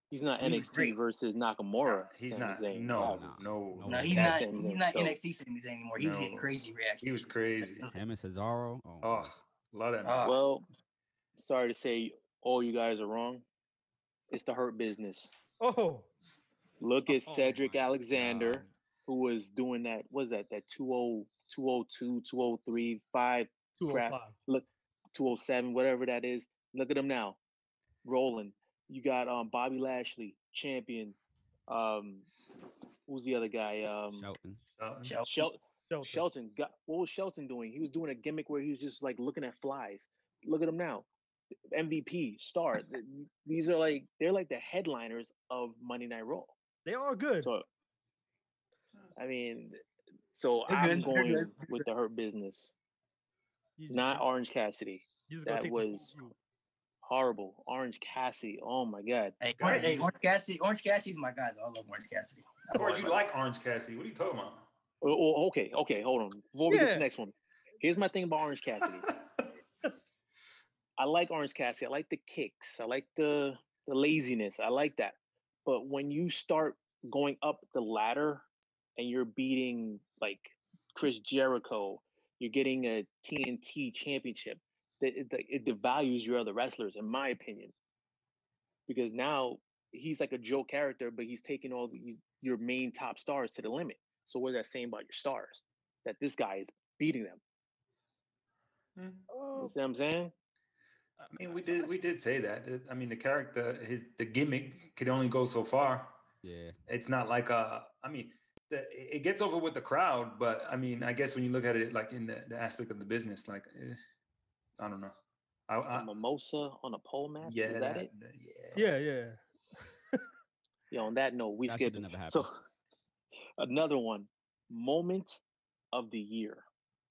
Speaker 3: He's not
Speaker 4: He
Speaker 3: N
Speaker 4: was
Speaker 3: X T
Speaker 4: great.
Speaker 3: versus Nakamura.
Speaker 6: He's
Speaker 3: Sami
Speaker 6: not.
Speaker 3: Zayn.
Speaker 6: No,
Speaker 3: That was-
Speaker 6: no,
Speaker 7: no.
Speaker 4: No, he's
Speaker 3: That's
Speaker 4: not.
Speaker 3: Sami
Speaker 4: He's
Speaker 3: Zayn.
Speaker 4: not
Speaker 3: So-
Speaker 4: N X T Sami Zayn anymore. He was getting
Speaker 6: No.
Speaker 4: crazy reactions.
Speaker 6: He was crazy.
Speaker 7: Him and Cesaro. Oh,
Speaker 6: Oh,
Speaker 7: man.
Speaker 6: love that.
Speaker 4: Ah.
Speaker 6: man.
Speaker 3: Well, sorry to say, all you guys are wrong. It's the Hurt Business.
Speaker 8: Oh,
Speaker 3: Look at
Speaker 7: Oh
Speaker 3: Cedric
Speaker 7: my
Speaker 3: Alexander,
Speaker 7: God.
Speaker 3: who was doing that. What was that? That two oh, two oh two, two oh three, five, crap.
Speaker 8: two oh five.
Speaker 3: Look, two oh seven, whatever that is. Look at him now, rolling. You got um Bobby Lashley, champion. Um, who's the other guy? Um,
Speaker 7: Shelton.
Speaker 6: Uh,
Speaker 4: Shelton.
Speaker 3: Shel-
Speaker 8: Shelton.
Speaker 3: Shelton. Got, what was Shelton doing? He was doing a gimmick where he was just like looking at flies. Look at him now. M V P, star. Th- These are like they're like the headliners of Monday Night Raw.
Speaker 8: They are good.
Speaker 3: So, I mean, so
Speaker 4: They're
Speaker 3: I'm
Speaker 4: good, they're
Speaker 3: going
Speaker 4: good,
Speaker 3: with the Hurt Business,
Speaker 8: You just
Speaker 3: not
Speaker 8: go-
Speaker 3: Orange Cassidy.
Speaker 8: you just gonna
Speaker 3: That
Speaker 8: take the
Speaker 3: was
Speaker 8: route.
Speaker 3: horrible. Orange Cassidy. Oh my God.
Speaker 4: Hey,
Speaker 6: God,
Speaker 4: Orange, hey,
Speaker 6: you-
Speaker 4: Orange Cassidy. Orange Cassidy's my guy, though. I love Orange Cassidy.
Speaker 6: Of course, you like Orange Cassidy. What are you talking about?
Speaker 3: Oh, oh, okay, okay, hold on. Before we get to
Speaker 8: Yeah.
Speaker 3: the next one, here's my thing about Orange Cassidy. I like Orange Cassidy. I like the kicks. I like the the laziness. I like that. But when you start going up the ladder and you're beating like Chris Jericho, you're getting a T N T championship. It, it, it devalues your other wrestlers, in my opinion. Because now he's like a Joe character, but he's taking all these your main top stars to the limit. So what is that saying about your stars? That this guy is beating them. You
Speaker 8: Oh,
Speaker 3: see what I'm saying?
Speaker 6: I mean, we did we did say that. It- I mean, the character, his the gimmick could only go so far.
Speaker 7: Yeah.
Speaker 6: It's not like a. I mean, the, it gets over with the crowd, but I mean, I guess when you look at it like in the, the aspect of the business, like eh, I don't know. I,
Speaker 3: A
Speaker 6: I,
Speaker 3: mimosa on a pole match?
Speaker 6: yeah,
Speaker 3: Is that,
Speaker 6: that-
Speaker 3: it?
Speaker 6: that- yeah.
Speaker 8: yeah, yeah.
Speaker 3: Yeah, on that note, we
Speaker 7: That
Speaker 3: skipped
Speaker 7: should've never
Speaker 3: it. So another one, moment of the year.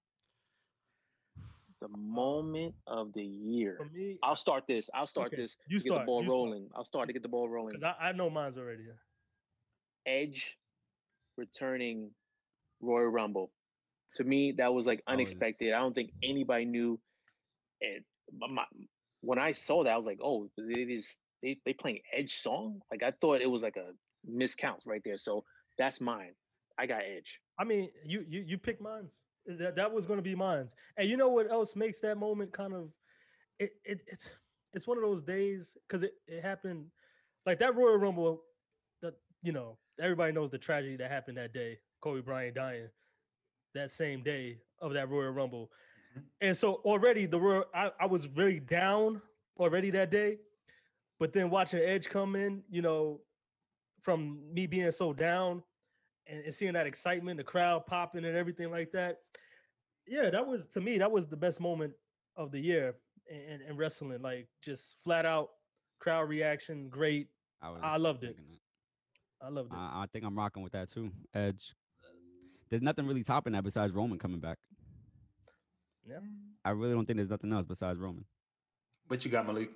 Speaker 3: The moment of the year.
Speaker 8: For me,
Speaker 3: I'll start this. I'll start
Speaker 8: Okay,
Speaker 3: this.
Speaker 8: you
Speaker 3: to get
Speaker 8: start,
Speaker 3: the ball
Speaker 8: you start.
Speaker 3: rolling. I'll start to get the ball rolling.
Speaker 8: because I, I know mine's already. Yeah.
Speaker 3: Edge returning Royal Rumble. To me, that was like
Speaker 7: That was-
Speaker 3: unexpected. I don't think anybody knew. And my, when I saw that, I was like, "Oh, it is they they playing Edge song?" Like I thought it was like a miscount right there. So that's mine. I got Edge.
Speaker 8: I mean, you you you picked mine's. That that was going to be mine's. And you know what else makes that moment kind of it, it it's it's one of those days because it, it happened like that Royal Rumble. That you know everybody knows the tragedy that happened that day. Kobe Bryant dying that same day of that Royal Rumble. And so already the Royal, I, I was very down already that day. But then watching Edge come in, you know, from me being so down and, and seeing that excitement, the crowd popping and everything like that. Yeah, that was to me, that was the best moment of the year in, in wrestling. Like just flat out crowd reaction, great.
Speaker 7: I, was
Speaker 8: I loved it.
Speaker 7: thinking that.
Speaker 8: I loved it.
Speaker 7: I, I think I'm rocking with that too. Edge. There's nothing really topping that besides Roman coming back.
Speaker 8: Yeah.
Speaker 7: I really don't think there's nothing else besides Roman.
Speaker 6: What you got, Malik?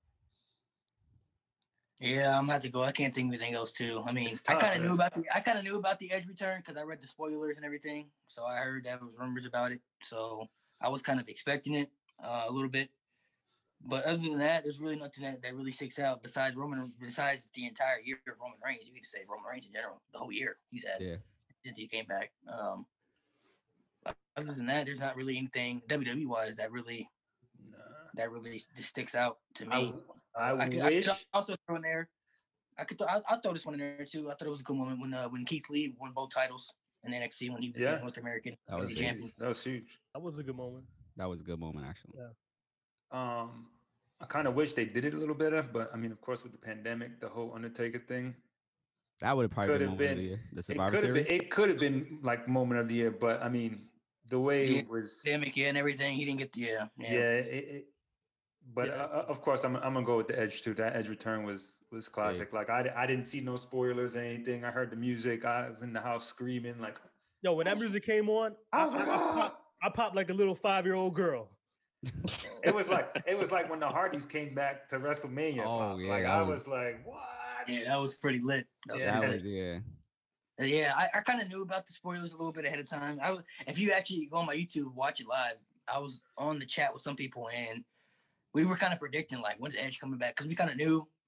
Speaker 4: Yeah, I'm gonna have to go. I can't think of anything else too. I mean,
Speaker 6: It's
Speaker 4: I
Speaker 6: tough,
Speaker 4: kind of knew
Speaker 6: man.
Speaker 4: about the I kind of knew about the Edge return because I read the spoilers and everything. So I heard there was rumors about it. So I was kind of expecting it uh, a little bit. But other than that, there's really nothing that, that really sticks out besides Roman. Besides the entire year of Roman Reigns, you could say Roman Reigns in general, the whole year he's had
Speaker 7: Yeah.
Speaker 4: since he came back. Um, but other than that, there's not really anything W W E wise that really
Speaker 6: Nah.
Speaker 4: that really just sticks out to
Speaker 6: I,
Speaker 4: me.
Speaker 6: I
Speaker 4: I could,
Speaker 6: wish.
Speaker 4: I could also throw in there. I could. Th- I, I'll throw this one in there too. I thought it was a good moment when uh, when Keith Lee won both titles in N X T when he became
Speaker 6: Yeah.
Speaker 4: North American
Speaker 7: That was
Speaker 4: N X T
Speaker 7: huge.
Speaker 4: champion.
Speaker 6: That was huge.
Speaker 8: That was a good moment.
Speaker 7: That was a good moment, actually.
Speaker 6: Um, I kind of wish they did it a little better, but I mean, of course, with the pandemic, the whole Undertaker thing,
Speaker 7: That would have probably
Speaker 6: Could
Speaker 7: been
Speaker 6: have
Speaker 7: moment of the
Speaker 6: been-
Speaker 7: year. The
Speaker 6: it
Speaker 7: Survivor
Speaker 6: could have
Speaker 7: Series.
Speaker 6: been. It could have been like moment of the year, but I mean, the way
Speaker 4: Yeah,
Speaker 6: it was.
Speaker 4: Pandemic, yeah, and everything. He didn't get the yeah.
Speaker 6: Yeah.
Speaker 4: Yeah.
Speaker 6: it, it, but
Speaker 8: Yeah.
Speaker 6: uh, of course, I'm I'm gonna go with the Edge too. That Edge return was was classic. Like I I didn't see no spoilers or anything. I heard the music. I was in the house screaming like
Speaker 8: Yo, when that music came on,
Speaker 6: I was like,
Speaker 8: I,
Speaker 6: "Ah!"
Speaker 8: popped, I popped like a little five year old girl.
Speaker 6: It was like it was like when the Hardys came back to WrestleMania.
Speaker 7: Oh,
Speaker 6: Pop.
Speaker 7: yeah,
Speaker 6: like
Speaker 7: that
Speaker 6: I
Speaker 7: was-
Speaker 6: was like, what?
Speaker 4: Yeah, that was pretty lit. That was
Speaker 6: Yeah.
Speaker 7: That
Speaker 4: pretty lit.
Speaker 7: was yeah.
Speaker 4: Uh, Yeah, I, I kind of knew about the spoilers a little bit ahead of time. I was, if you actually go on my YouTube, watch it live. I was on the chat with some people, and we were kind of predicting like when's Edge coming back because we kind of knew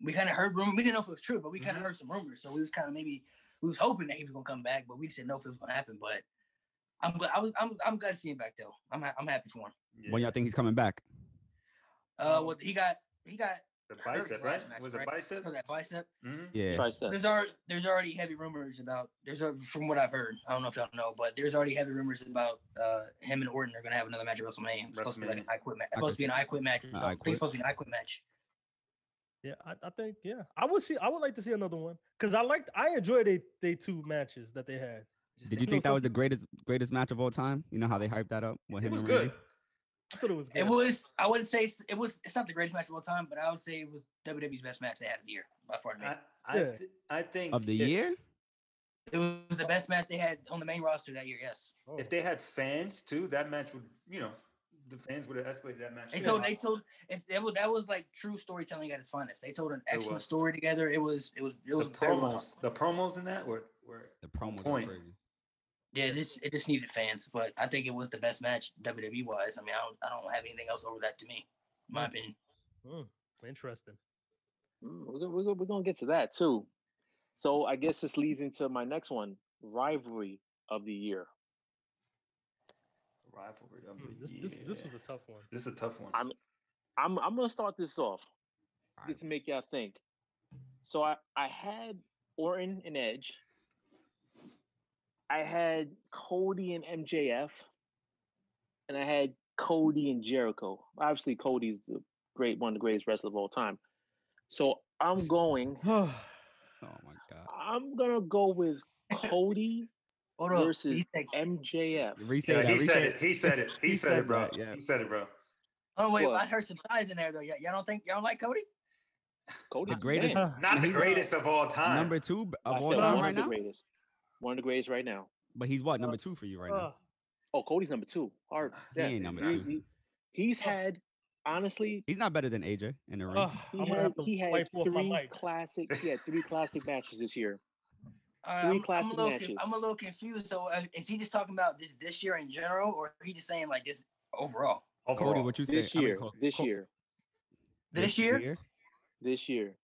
Speaker 4: we kind of heard rumors. We didn't know if it was true, but we kind of
Speaker 6: Mhm.
Speaker 4: heard some rumors. So we was kind of maybe we was hoping that he was gonna come back, but we just didn't know if it was gonna happen. But I'm glad I was I'm I'm glad to see him back though. I'm ha- I'm happy for him.
Speaker 7: When y'all think he's coming back?
Speaker 4: Uh, well, he got he got
Speaker 6: The
Speaker 4: hurt his
Speaker 6: bicep,
Speaker 4: last
Speaker 6: right?
Speaker 4: match,
Speaker 6: Was it
Speaker 4: right?
Speaker 6: bicep?
Speaker 4: For that bicep.
Speaker 6: Mhm.
Speaker 7: Yeah.
Speaker 3: Tricep.
Speaker 4: There's already there's already heavy rumors about there's a, from what I've heard. I don't know if y'all know, but there's already heavy rumors about uh him and Orton are gonna have another match at WrestleMania. It's supposed to be like an I quit match.
Speaker 7: I
Speaker 4: Supposed to be an
Speaker 7: could-
Speaker 4: I quit match or
Speaker 7: I
Speaker 4: something. I think
Speaker 7: Quit.
Speaker 4: it's supposed to be an I quit match.
Speaker 8: Yeah, I, I think yeah, I would see. I would like to see another one because I liked. I enjoyed they they two matches that they had.
Speaker 6: Just
Speaker 7: Did you
Speaker 8: know
Speaker 7: think that was the
Speaker 8: something-
Speaker 7: greatest greatest match of all time? You know how they hyped that up? With
Speaker 6: It
Speaker 7: him
Speaker 6: was
Speaker 7: and
Speaker 6: good.
Speaker 7: Randy?
Speaker 8: I thought it was good.
Speaker 4: It was I wouldn't say it's, it was it's not the greatest match of all time, but I would say it was W W E's best match they had of the year by far. To me.
Speaker 6: I I,
Speaker 8: Yeah.
Speaker 6: th- I think
Speaker 7: Of the
Speaker 6: if,
Speaker 7: year?
Speaker 4: It was the best match they had on the main roster that year. Yes,
Speaker 8: Oh.
Speaker 6: if they had fans too, that match would, you know, the fans would have escalated that match.
Speaker 4: they
Speaker 6: too.
Speaker 4: told they told if that was that was like true storytelling at its finest. They told an excellent
Speaker 6: was.
Speaker 4: story together. It was it was it
Speaker 6: the
Speaker 4: was very well done.
Speaker 6: promos, the promos in that were were
Speaker 7: The promos were
Speaker 6: point.
Speaker 7: crazy.
Speaker 4: Yeah, this it just needed fans, but I think it was the best match W W E wise. I mean, I don't I don't have anything else over that to me, in my
Speaker 8: Mm.
Speaker 4: opinion.
Speaker 8: Mm, interesting.
Speaker 3: Mm, We're, gonna- we're, gonna- we're gonna get to that too. So I guess this leads into my next one: rivalry of the year.
Speaker 6: rivalry of
Speaker 8: Mm,
Speaker 6: the
Speaker 8: This this this
Speaker 6: year.
Speaker 8: was a tough one.
Speaker 6: This is a tough one.
Speaker 3: I'm I'm I'm gonna start this off. Get to make y'all think. So I I had Orton and Edge. I had Cody and M J F, and I had Cody and Jericho. Obviously, Cody's the great one of the greatest wrestlers of all time. So I'm going.
Speaker 7: Oh my god.
Speaker 3: I'm gonna go with Cody
Speaker 4: Hold on,
Speaker 3: versus
Speaker 4: he said,
Speaker 3: M J F.
Speaker 7: Re-say
Speaker 6: Yeah,
Speaker 7: that,
Speaker 6: he
Speaker 7: re-say
Speaker 6: said it. He said it. He,
Speaker 7: He
Speaker 6: said,
Speaker 7: said
Speaker 6: it, bro.
Speaker 7: that, yeah.
Speaker 6: He said it, bro.
Speaker 4: oh wait,
Speaker 3: What?
Speaker 4: I heard some size in there though. Y- y'all don't think y'all don't like Cody?
Speaker 3: Cody's
Speaker 7: The greatest-
Speaker 3: man.
Speaker 6: Not the
Speaker 7: he's
Speaker 6: greatest of all time.
Speaker 7: Number two b-
Speaker 3: I
Speaker 7: of all
Speaker 3: said
Speaker 7: time
Speaker 3: one
Speaker 7: right
Speaker 3: of the
Speaker 7: now?
Speaker 3: greatest. One of the greatest right now.
Speaker 7: But he's what, number two for you right
Speaker 8: Uh,
Speaker 7: now?
Speaker 3: Oh, Cody's number two. Hard.
Speaker 7: He
Speaker 3: Yeah.
Speaker 7: ain't number
Speaker 3: he-
Speaker 7: two.
Speaker 3: he- he's had honestly.
Speaker 7: He's not better than A J in the ring.
Speaker 8: uh,
Speaker 3: He
Speaker 8: I'm gonna
Speaker 3: had
Speaker 8: have to
Speaker 3: he had
Speaker 8: wipe off my
Speaker 3: three
Speaker 8: mic.
Speaker 3: classic. He had three classic matches this year.
Speaker 4: Uh,
Speaker 3: Three
Speaker 4: I'm, I'm,
Speaker 3: classic
Speaker 4: a little,
Speaker 3: matches.
Speaker 4: con- I'm a little confused. So uh, is he just talking about this this year in general, or he just saying like this overall?
Speaker 7: Cody,
Speaker 6: Overall.
Speaker 7: what you say?
Speaker 3: This
Speaker 7: I mean,
Speaker 3: year.
Speaker 7: Co-
Speaker 3: This
Speaker 7: Co-
Speaker 3: year.
Speaker 4: This year?
Speaker 3: This year.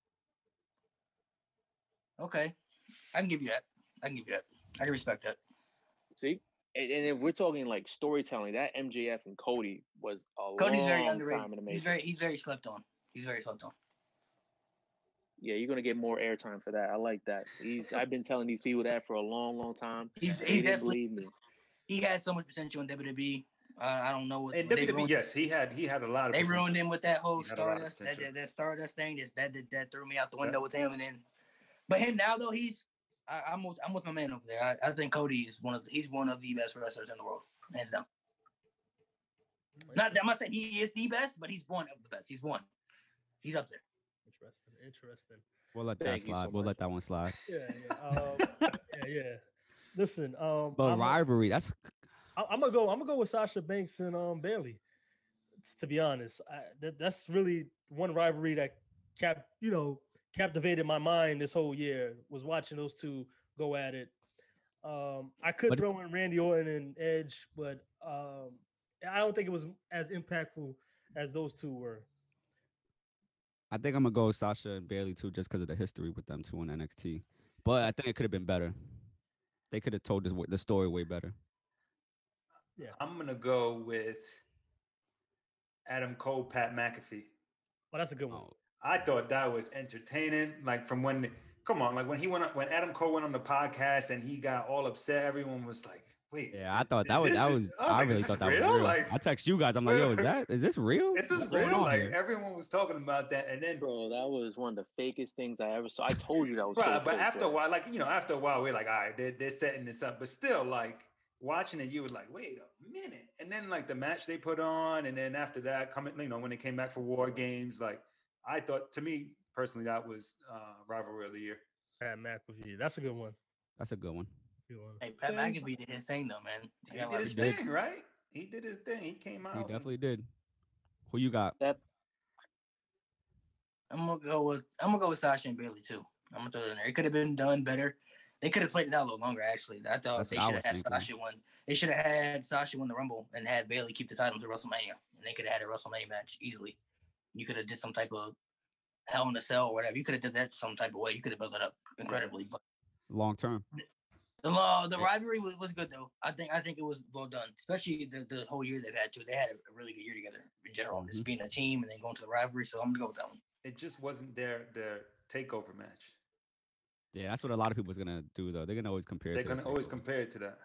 Speaker 4: Okay, I can give you that. I can give you that. I can respect that.
Speaker 3: See, and, and if we're talking like storytelling, that M J F and Cody was a
Speaker 4: Cody's
Speaker 3: long
Speaker 4: very
Speaker 3: time
Speaker 4: underrated.
Speaker 3: in the
Speaker 4: He's
Speaker 3: making.
Speaker 4: very he's very slept on. He's very slept on.
Speaker 3: Yeah, you're gonna get more airtime for that. I like that. He's. I've been telling these people that for a long, long time.
Speaker 4: He's
Speaker 3: They
Speaker 4: he
Speaker 3: didn't
Speaker 4: definitely
Speaker 3: believe me.
Speaker 4: he had so much potential in W W E. Uh, I don't know what
Speaker 6: In
Speaker 4: they
Speaker 6: W W E,
Speaker 4: ruined,
Speaker 6: yes, he had he had a lot of.
Speaker 4: they
Speaker 6: potential.
Speaker 4: ruined him with that whole
Speaker 6: He had a lot of
Speaker 4: Stardust that,
Speaker 6: potential.
Speaker 4: that that Stardust thing. That that that, that threw me out the
Speaker 6: Yeah.
Speaker 4: window with him. And then, but him now though he's I, I'm with, I'm with my man over there. I, I think Cody is one of the, he's one of the best wrestlers in the world, hands down. Not I'm not saying he is the best, but he's one of the best. He's one. He's up there.
Speaker 8: Interesting. Interesting.
Speaker 7: We'll let that
Speaker 3: Thank you
Speaker 7: slide.
Speaker 3: so
Speaker 7: we'll
Speaker 3: much.
Speaker 7: let that one slide.
Speaker 8: Yeah. Yeah. Um, yeah. Yeah. Listen. Um.
Speaker 7: But
Speaker 8: I'm,
Speaker 7: rivalry, that's
Speaker 8: I- I'm gonna go. I'm gonna go with Sasha Banks and um Bailey. To be honest, I, that, that's really one rivalry that cap you know captivated my mind this whole year. Was watching those two go at it. Um, I could
Speaker 7: But-
Speaker 8: throw in Randy Orton and Edge, but um, I don't think it was as impactful as those two were.
Speaker 7: I think I'm gonna go with Sasha and Bailey too, just because of the history with them two in N X T. But I think it could have been better. They could have told this, the story way better.
Speaker 6: I'm gonna go with Adam Cole, Pat McAfee.
Speaker 8: Well, that's a good one.
Speaker 7: Oh,
Speaker 6: I thought that was entertaining. Like from when, come on, like when he went on, when Adam Cole went on the podcast and he got all upset, everyone was like, "Wait,
Speaker 7: yeah, I thought
Speaker 6: did
Speaker 7: that was
Speaker 6: this
Speaker 7: that
Speaker 6: just-
Speaker 7: was.
Speaker 6: I was
Speaker 7: I
Speaker 6: like, is
Speaker 7: really
Speaker 6: this
Speaker 7: thought that
Speaker 6: real?
Speaker 7: was real.
Speaker 6: Like-
Speaker 7: I text you guys. I'm like, yo, is that is this real?
Speaker 6: is this
Speaker 7: What's going
Speaker 6: real?"
Speaker 7: on
Speaker 6: Like
Speaker 7: here?
Speaker 6: everyone was talking about that, and then,
Speaker 3: Bro, that was one of the fakest things I ever saw. I told you that was. so
Speaker 6: right, but
Speaker 3: fake,
Speaker 6: after
Speaker 3: bro.
Speaker 6: a while, like you know, after a while, we're like, all right, they're, they're setting this up, but still, like watching it, you were like, wait a minute, and then like the match they put on, and then after that, coming, you know, when they came back for War Games, like I thought, to me personally, that was uh, rivalry of the year.
Speaker 8: Pat McAfee. That's a good one.
Speaker 7: That's a good one.
Speaker 8: That's a good one.
Speaker 4: Hey, Pat
Speaker 3: Okay.
Speaker 4: McAfee did his thing though, man. I
Speaker 6: He
Speaker 4: gotta
Speaker 6: did
Speaker 4: like-
Speaker 6: his
Speaker 7: did.
Speaker 6: thing, right? He did his thing. He came out.
Speaker 7: He
Speaker 6: and-
Speaker 7: definitely did. Who you got?
Speaker 3: That
Speaker 4: I'm gonna go with I'm gonna go with Sasha and Bailey too. I'm gonna throw it in there. It could have been done better. They could have played it out a little longer. Actually, I thought
Speaker 7: That's
Speaker 4: they
Speaker 7: what I
Speaker 4: should
Speaker 7: was
Speaker 4: have had
Speaker 7: thinking.
Speaker 4: Sasha win. They should have had Sasha win the Rumble and had Bailey keep the title to WrestleMania, and they could have had a WrestleMania match easily. You could have did some type of Hell in a Cell or whatever. You could have done that some type of way. You could have built it up incredibly. But
Speaker 7: Long term.
Speaker 4: the law, the rivalry was, was good though. I think I think it was well done, especially the, the whole year they've had to. They had a really good year together in general, just
Speaker 7: Mhm.
Speaker 4: being a team and then going to the rivalry. So I'm gonna go with that one.
Speaker 6: It just wasn't their their takeover match.
Speaker 7: Yeah, that's what a lot of people's gonna do though. They're gonna always compare.
Speaker 6: They're
Speaker 7: it to
Speaker 6: gonna
Speaker 7: the
Speaker 6: always
Speaker 7: takeover.
Speaker 6: compare it to that.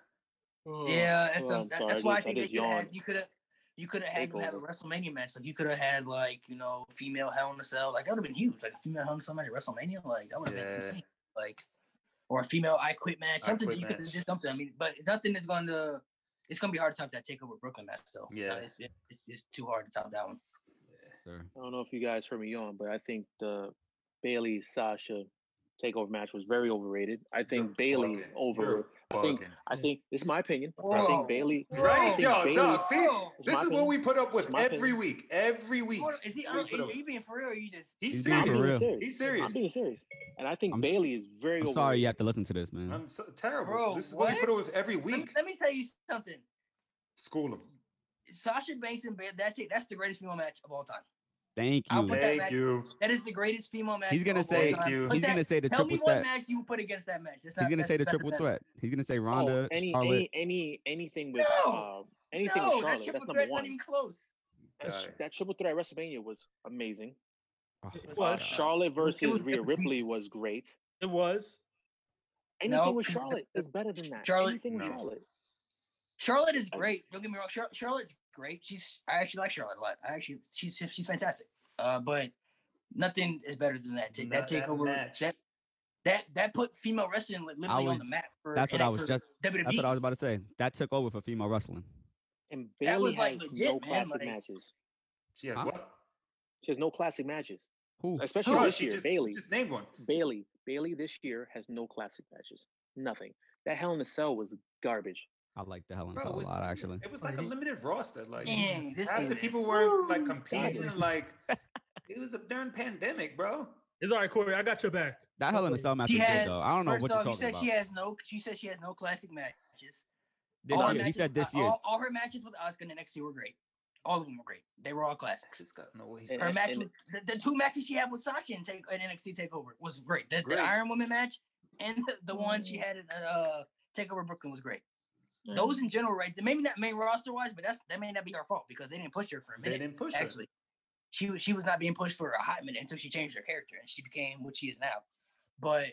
Speaker 4: Yeah, that's,
Speaker 3: Oh,
Speaker 4: a,
Speaker 3: I'm
Speaker 4: that-
Speaker 3: sorry,
Speaker 4: that's
Speaker 3: I
Speaker 4: why I
Speaker 3: just- I
Speaker 4: think they
Speaker 3: just
Speaker 4: could have had.
Speaker 3: yawned.
Speaker 4: You could have you could have had them have a
Speaker 3: Takeover.
Speaker 4: WrestleMania match. Like you could have had like you know female Hell in a Cell. Like that would have been huge. Like a female Hell in a Cell match at WrestleMania. Like that would have
Speaker 6: Yeah.
Speaker 4: been insane. Like or a female I Quit match.
Speaker 6: I
Speaker 4: Something
Speaker 6: Quit
Speaker 4: you could have
Speaker 6: match.
Speaker 4: did something. I mean, but nothing is going to. It's gonna be hard to top that Takeover Brooklyn match though.
Speaker 6: Yeah.
Speaker 4: Uh, it's, it's it's too hard to top that one.
Speaker 7: Sure.
Speaker 3: I don't know if you guys heard me on, but I think the Bailey Sasha takeover match was very overrated. I think
Speaker 6: You're
Speaker 3: Bailey
Speaker 6: bugging.
Speaker 3: over.
Speaker 6: You're
Speaker 3: I think.
Speaker 6: bugging.
Speaker 3: I think this is my opinion. I
Speaker 4: Whoa.
Speaker 3: think Bailey. I
Speaker 6: Right,
Speaker 3: think
Speaker 6: yo,
Speaker 3: Bailey-
Speaker 6: dog. See,
Speaker 4: Whoa.
Speaker 3: It's
Speaker 6: this
Speaker 3: my
Speaker 6: is what
Speaker 3: opinion.
Speaker 6: we put up with
Speaker 3: It's my
Speaker 6: every
Speaker 3: opinion.
Speaker 6: week. Every week.
Speaker 4: Hold on, Is he?
Speaker 6: This is what we
Speaker 4: Are,
Speaker 6: put up
Speaker 4: are you being for real? Or are you just?
Speaker 6: He's
Speaker 7: He's
Speaker 6: serious.
Speaker 7: being
Speaker 3: I'm
Speaker 7: for
Speaker 3: being
Speaker 7: real.
Speaker 3: serious.
Speaker 6: He's serious.
Speaker 3: I'm being serious, and I think
Speaker 7: I'm-
Speaker 3: Bailey is very.
Speaker 7: I'm
Speaker 3: overrated.
Speaker 7: sorry you have to listen to this, man.
Speaker 6: I'm so terrible.
Speaker 4: Bro,
Speaker 6: this is what, we
Speaker 4: what?
Speaker 6: put up with every
Speaker 4: Let me,
Speaker 6: week.
Speaker 4: let me tell you something.
Speaker 6: School him.
Speaker 4: Sasha Banks and Bailey. That's it. That's the greatest female match of all time.
Speaker 7: Thank
Speaker 4: I'll
Speaker 7: you.
Speaker 4: put that
Speaker 6: Thank
Speaker 4: match-
Speaker 6: you.
Speaker 4: That is the greatest female match.
Speaker 7: He's gonna
Speaker 4: of all
Speaker 7: say-
Speaker 4: time.
Speaker 6: Thank you.
Speaker 4: Put
Speaker 7: He's
Speaker 4: that-
Speaker 7: gonna say the
Speaker 4: Tell me
Speaker 7: triple
Speaker 4: what
Speaker 7: threat.
Speaker 4: match you would put against that match. That's
Speaker 7: He's
Speaker 4: not,
Speaker 7: gonna
Speaker 4: that's
Speaker 7: say the
Speaker 4: better
Speaker 7: triple
Speaker 4: than-
Speaker 7: threat. He's gonna say
Speaker 3: Oh,
Speaker 7: Ronda,
Speaker 3: any,
Speaker 7: Charlotte.
Speaker 3: any any anything with
Speaker 4: No.
Speaker 3: uh, anything
Speaker 4: No,
Speaker 3: with
Speaker 4: that
Speaker 3: Charlotte.
Speaker 4: triple
Speaker 3: That's number
Speaker 4: threat's not
Speaker 3: one.
Speaker 4: even close.
Speaker 3: That,
Speaker 6: Got
Speaker 3: sh-
Speaker 6: it.
Speaker 3: that triple threat at WrestleMania was amazing.
Speaker 7: Oh,
Speaker 8: It
Speaker 7: my
Speaker 8: was.
Speaker 7: God.
Speaker 3: Charlotte versus
Speaker 4: was-
Speaker 3: Rhea
Speaker 4: it was
Speaker 3: Ripley
Speaker 4: decent.
Speaker 3: was great.
Speaker 8: It was.
Speaker 3: Anything
Speaker 4: No,
Speaker 3: with
Speaker 4: 'cause
Speaker 3: Charlotte is better than that.
Speaker 4: Charlotte-
Speaker 3: Anything with
Speaker 6: No.
Speaker 3: Charlotte.
Speaker 4: Charlotte is great. Don't get me wrong. Char- Charlotte's great. She's I actually like Charlotte a lot. I actually she's she's fantastic. Uh, but nothing is better than that. That
Speaker 6: Not that
Speaker 4: takeover
Speaker 6: match.
Speaker 4: that that that put female wrestling like, literally
Speaker 7: was-
Speaker 4: on the map. For,
Speaker 7: That's what I
Speaker 4: and
Speaker 7: was
Speaker 4: for
Speaker 7: just.
Speaker 4: W W E.
Speaker 7: That's what I was about to say. That took over for female wrestling.
Speaker 3: And
Speaker 4: That
Speaker 3: Bailey
Speaker 4: was, like,
Speaker 3: has
Speaker 4: legit,
Speaker 3: no
Speaker 4: man,
Speaker 3: classic
Speaker 4: like-
Speaker 3: matches.
Speaker 6: She has
Speaker 7: Huh?
Speaker 6: what?
Speaker 3: She has no classic matches,
Speaker 7: Who?
Speaker 3: especially
Speaker 6: No,
Speaker 3: this
Speaker 6: she
Speaker 3: year.
Speaker 6: just,
Speaker 3: Bailey,
Speaker 6: just named one.
Speaker 3: Bailey, Bailey this year has no classic matches. Nothing. That Hell in a Cell was garbage.
Speaker 7: I like the Hell in a
Speaker 6: Bro,
Speaker 7: Cell
Speaker 6: it
Speaker 7: a
Speaker 6: was,
Speaker 7: lot actually.
Speaker 6: it was like a
Speaker 8: Mhm.
Speaker 6: limited roster. Like
Speaker 4: Dang, this
Speaker 6: half the
Speaker 4: is-
Speaker 6: people were like
Speaker 3: Woo,
Speaker 6: competing.
Speaker 3: garbage.
Speaker 6: Like it was a during pandemic, bro.
Speaker 8: It's all right, Corey. I got your back.
Speaker 7: That Hell in a Cell match
Speaker 4: She
Speaker 7: was
Speaker 4: had-
Speaker 7: good though. I don't know
Speaker 4: First
Speaker 7: what you're
Speaker 4: off, you
Speaker 7: talking
Speaker 4: said
Speaker 7: about.
Speaker 4: she has no. She said she has no classic matches.
Speaker 7: This
Speaker 4: All her
Speaker 7: year, he
Speaker 4: matches-
Speaker 7: said this
Speaker 4: uh,
Speaker 7: year.
Speaker 4: All, all her matches with Asuka and N X T were great. All of them were great. They were all classics.
Speaker 6: Just got no way. He's
Speaker 3: And-
Speaker 4: Her match
Speaker 3: and-
Speaker 4: with the, the two matches she had with Sasha and take an N X T Takeover was great. The,
Speaker 6: Great.
Speaker 4: the Iron Woman match and the, the one she had at uh, Takeover Brooklyn was great. Those in general, right? Maybe not main roster wise, but that's that may not be her fault because they didn't push her for a
Speaker 6: They
Speaker 4: minute.
Speaker 6: didn't push her.
Speaker 4: Actually, she was she was not being pushed for a hot minute until she changed her character and she became what she is now. But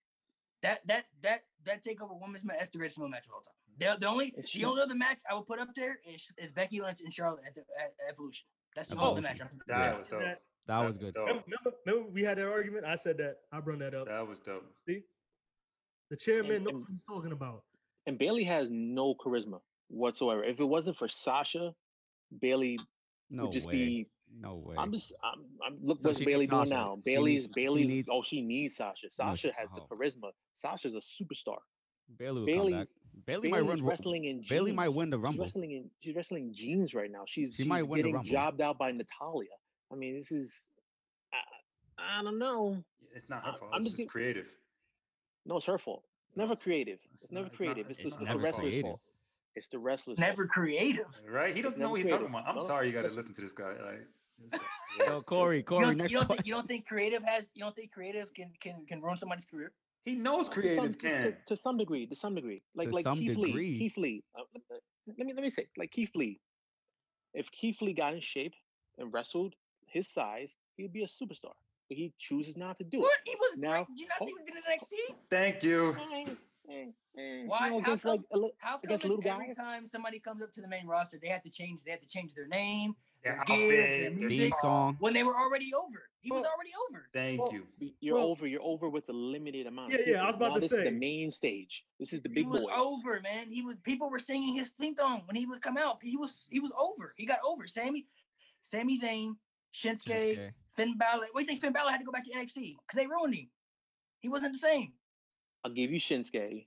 Speaker 4: that that that that Takeover Women's match, that's the greatest female match of all time. The, the only
Speaker 3: Is
Speaker 4: the
Speaker 3: she-
Speaker 4: only other match I would put up there is, is Becky Lynch and Charlotte at, the, at Evolution. That's the
Speaker 7: Oh,
Speaker 4: only other match. I'm putting
Speaker 6: That
Speaker 4: up
Speaker 6: was
Speaker 4: there.
Speaker 6: dope.
Speaker 8: That-
Speaker 7: That was good.
Speaker 8: Remember, remember, remember we had that argument? I said that. I brought that up.
Speaker 6: That was dope.
Speaker 8: See? The chairman
Speaker 3: And-
Speaker 8: knows
Speaker 3: and-
Speaker 8: what he's talking about.
Speaker 3: And Bailey has no charisma whatsoever. If it wasn't for Sasha, Bailey
Speaker 7: No
Speaker 3: would just
Speaker 7: way.
Speaker 3: be.
Speaker 7: No way.
Speaker 3: I'm just. I'm. I'm look
Speaker 7: So
Speaker 3: what's
Speaker 7: she
Speaker 3: Bailey
Speaker 7: needs
Speaker 3: doing
Speaker 7: Sasha.
Speaker 3: now.
Speaker 7: She
Speaker 3: Bailey's.
Speaker 7: needs- she
Speaker 3: Bailey's.
Speaker 7: needs-
Speaker 3: oh, she needs Sasha.
Speaker 7: No,
Speaker 3: Sasha
Speaker 7: she-
Speaker 3: has
Speaker 7: oh.
Speaker 3: the charisma. Sasha's a superstar.
Speaker 7: Bailey will
Speaker 3: Bailey-
Speaker 7: come back. Bailey
Speaker 3: Bailey's
Speaker 7: might run.
Speaker 3: wrestling in jeans.
Speaker 7: Bailey might win the
Speaker 3: She's
Speaker 7: Rumble.
Speaker 3: wrestling in. She's wrestling in jeans right now. She's.
Speaker 7: She
Speaker 3: she's
Speaker 7: might win the
Speaker 3: getting
Speaker 7: Rumble.
Speaker 3: jobbed out by Natalia. I mean, this is. I, I don't know.
Speaker 6: It's not her
Speaker 3: I-
Speaker 6: fault.
Speaker 3: I'm
Speaker 6: It's
Speaker 3: just
Speaker 6: just
Speaker 3: get-
Speaker 6: creative.
Speaker 3: No, it's her fault. It's never creative.
Speaker 6: It's
Speaker 3: It's never
Speaker 6: not- it's not-
Speaker 3: creative. It's,
Speaker 6: it's
Speaker 3: the,
Speaker 6: not
Speaker 3: it's the
Speaker 6: her fault.
Speaker 3: wrestler's
Speaker 7: Creative.
Speaker 3: fault. It's the wrestler's
Speaker 4: Never
Speaker 3: fault.
Speaker 4: creative.
Speaker 6: Right? He doesn't know
Speaker 3: never
Speaker 6: what he's talking
Speaker 3: creative.
Speaker 6: about. I'm
Speaker 3: No,
Speaker 6: sorry you got to
Speaker 3: listen.
Speaker 6: listen to this guy. Like, this guy-
Speaker 7: So Corey,
Speaker 4: You
Speaker 7: Corey,
Speaker 4: don't,
Speaker 7: next
Speaker 4: you, don't
Speaker 7: que-
Speaker 4: think, you don't think creative has you don't think creative can can can ruin somebody's career?
Speaker 6: he knows
Speaker 3: To some-
Speaker 6: creative
Speaker 3: to-
Speaker 6: can.
Speaker 3: to, to some degree. To some degree. Like
Speaker 7: To
Speaker 3: like
Speaker 7: some
Speaker 3: Keith
Speaker 7: degree.
Speaker 3: Lee. Keith Lee. Uh, let me let me say like Keith Lee. If Keith Lee got in shape and wrestled his size, he'd be a superstar. But he chooses not to do
Speaker 4: What he was
Speaker 3: Now-
Speaker 4: great. Did you not see what he did in N X T?
Speaker 6: Thank you.
Speaker 3: it. Eh, eh, eh,
Speaker 4: Why-
Speaker 3: You know,
Speaker 4: how
Speaker 3: against
Speaker 4: come-
Speaker 3: like a li-
Speaker 4: How come
Speaker 3: Against
Speaker 4: it's
Speaker 3: little
Speaker 4: every
Speaker 3: guys?
Speaker 4: time somebody comes up to the main roster, they have to change they have to change their name,
Speaker 6: Their
Speaker 4: their gear, their
Speaker 6: outfit, their
Speaker 4: music,
Speaker 7: theme song.
Speaker 4: when they were already over? He was
Speaker 8: Well-
Speaker 4: already over.
Speaker 6: Thank
Speaker 8: Well,
Speaker 6: you.
Speaker 3: Be- You're
Speaker 8: Well-
Speaker 3: over. You're over with a limited amount.
Speaker 8: Yeah,
Speaker 3: of
Speaker 8: yeah, I
Speaker 3: people.
Speaker 8: was about
Speaker 3: Now
Speaker 8: to
Speaker 3: this is
Speaker 8: say.
Speaker 3: the main stage. This is the
Speaker 4: He
Speaker 3: big
Speaker 4: was
Speaker 3: boys.
Speaker 4: over, man. He was people were singing his theme song when he would come out. He was he was over. He got over. Sammy, Sami Zayn, Shinsuke,
Speaker 7: Shinsuke.
Speaker 4: Finn Balor. What do you think Finn Balor had to go back to N X T? Because they ruined him. He wasn't the same.
Speaker 3: I'll give you Shinsuke.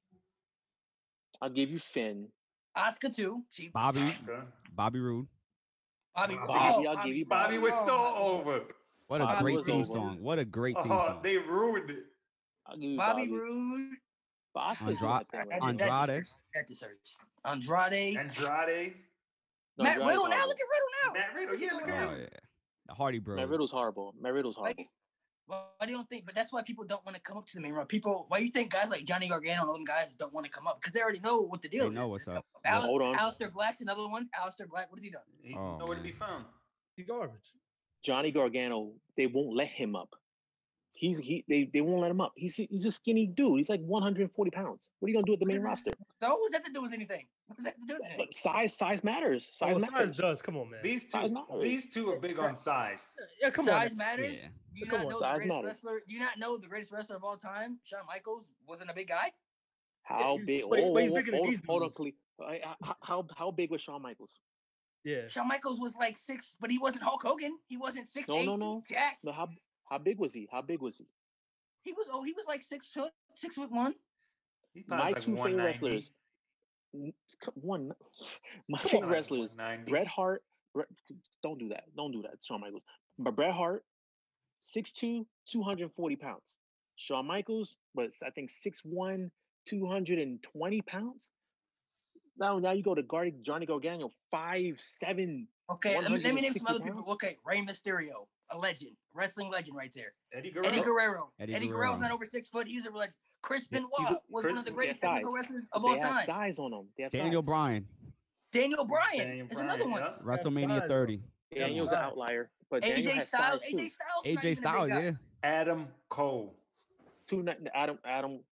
Speaker 3: I'll give you Finn.
Speaker 4: Asuka too. She
Speaker 7: Bobby,
Speaker 6: Oscar.
Speaker 7: Bobby Roode.
Speaker 4: Bobby,
Speaker 6: Bobby,
Speaker 3: I'll
Speaker 4: oh,
Speaker 3: give you
Speaker 6: Bobby was so
Speaker 4: oh,
Speaker 6: over.
Speaker 7: What a
Speaker 3: Bobby
Speaker 7: great
Speaker 3: was
Speaker 7: theme
Speaker 3: over.
Speaker 7: song. What a great theme
Speaker 6: Oh,
Speaker 7: song.
Speaker 6: they ruined it.
Speaker 3: I'll give you
Speaker 4: Bobby,
Speaker 3: Bobby.
Speaker 4: Roode.
Speaker 3: But Asuka's doing
Speaker 7: Andra-
Speaker 3: her thing right
Speaker 4: That,
Speaker 3: now.
Speaker 7: Andrade.
Speaker 4: that deserves. That deserves. Andrade.
Speaker 6: Andrade.
Speaker 3: No,
Speaker 4: Matt
Speaker 3: Andrade's
Speaker 4: Riddle now.
Speaker 3: horrible.
Speaker 4: Look at Riddle now.
Speaker 6: Matt Riddle. Yeah, look
Speaker 7: Oh
Speaker 6: at him.
Speaker 7: yeah. The Hardy Bros.
Speaker 3: Matt Riddle's horrible. Matt Riddle's horrible.
Speaker 4: Like, Well, I don't think, but that's why people don't want to come up to the main roster. People, why you think guys like Johnny Gargano and all them guys don't want to come up? Because they already know what the deal
Speaker 7: They
Speaker 4: is.
Speaker 7: know what's up.
Speaker 4: Al-
Speaker 3: Hold on.
Speaker 4: Aleister Black's another one. Aleister Black, what has he done?
Speaker 6: He's
Speaker 7: Oh,
Speaker 6: nowhere to
Speaker 7: man.
Speaker 6: be found.
Speaker 8: He's garbage.
Speaker 3: Johnny Gargano, they won't let him up. He's he they, they won't let him up. He's he's a skinny dude. He's like one hundred forty pounds. What are you gonna do at the main roster?
Speaker 4: So what's that to do with anything? What's that to do with anything?
Speaker 3: But size size matters. Size
Speaker 8: Oh,
Speaker 3: matters.
Speaker 8: size does. Come on, man.
Speaker 6: These
Speaker 3: Size
Speaker 6: two,
Speaker 3: matters.
Speaker 6: these two are big on size.
Speaker 8: Yeah, come
Speaker 4: Size
Speaker 8: on.
Speaker 4: matters.
Speaker 7: Yeah.
Speaker 4: Do you
Speaker 8: Come
Speaker 4: not
Speaker 8: on.
Speaker 4: know
Speaker 3: Size
Speaker 4: the greatest
Speaker 3: matters.
Speaker 4: wrestler? Do you not know the greatest wrestler of all time, Shawn Michaels, wasn't a big guy?
Speaker 3: How
Speaker 8: he's-
Speaker 3: big?
Speaker 8: but he-
Speaker 3: oh,
Speaker 8: but he's
Speaker 3: oh,
Speaker 8: bigger than
Speaker 3: hold,
Speaker 8: these
Speaker 3: hold on,
Speaker 8: dudes.
Speaker 3: Khalid. I- I- How, how how big was Shawn Michaels?
Speaker 8: Yeah.
Speaker 4: Shawn Michaels was like six, but he wasn't Hulk Hogan. He wasn't six
Speaker 3: No,
Speaker 4: eight.
Speaker 3: no, no.
Speaker 4: Jacked.
Speaker 3: No, how how big was he? How big was he?
Speaker 4: He was oh, he was like six foot, six foot one.
Speaker 6: He
Speaker 3: My
Speaker 6: probably like
Speaker 3: two favorite
Speaker 6: one ninety.
Speaker 3: wrestlers. n- c- One, my
Speaker 8: Come
Speaker 3: favorite
Speaker 8: on.
Speaker 3: wrestlers:
Speaker 6: one ninety.
Speaker 3: Bret Hart. Bret, don't do that. Don't do that, Shawn Michaels. But Bret Hart, six two, two hundred forty pounds. Shawn Michaels was, I think, six one, two hundred twenty pounds. Now, now you go to Gar- Johnny Gargano, five seven.
Speaker 4: Okay, let me, let me name some
Speaker 3: one hundred sixty
Speaker 4: other people.
Speaker 3: pounds?
Speaker 4: Okay, Rey Mysterio, a legend, wrestling legend right there.
Speaker 6: Eddie Guerrero.
Speaker 4: Eddie Guerrero.
Speaker 7: Eddie
Speaker 4: Eddie, Guerrero's
Speaker 7: Guerrero.
Speaker 4: not over six foot. He's a legend. Chris
Speaker 3: Yeah,
Speaker 4: Benoit
Speaker 3: he's a-
Speaker 4: was
Speaker 6: Chris-
Speaker 4: one of the
Speaker 6: yeah,
Speaker 4: greatest
Speaker 3: size.
Speaker 4: technical wrestlers of
Speaker 3: They
Speaker 4: all
Speaker 3: have
Speaker 4: time.
Speaker 3: size on them. They have
Speaker 7: Daniel
Speaker 3: size.
Speaker 7: Bryan,
Speaker 4: Daniel Bryan
Speaker 6: Daniel
Speaker 4: is
Speaker 6: Bryan,
Speaker 4: another one.
Speaker 6: yeah.
Speaker 7: WrestleMania
Speaker 8: size,
Speaker 7: thirty.
Speaker 3: Daniel's an outlier, but Daniel
Speaker 4: A J
Speaker 3: has
Speaker 4: Styles.
Speaker 3: size
Speaker 4: A J
Speaker 3: too.
Speaker 4: Styles. not even a
Speaker 7: A J
Speaker 4: big
Speaker 7: Styles,
Speaker 4: guy.
Speaker 7: yeah.
Speaker 6: Adam Cole.
Speaker 3: Two ni- Adam Adam.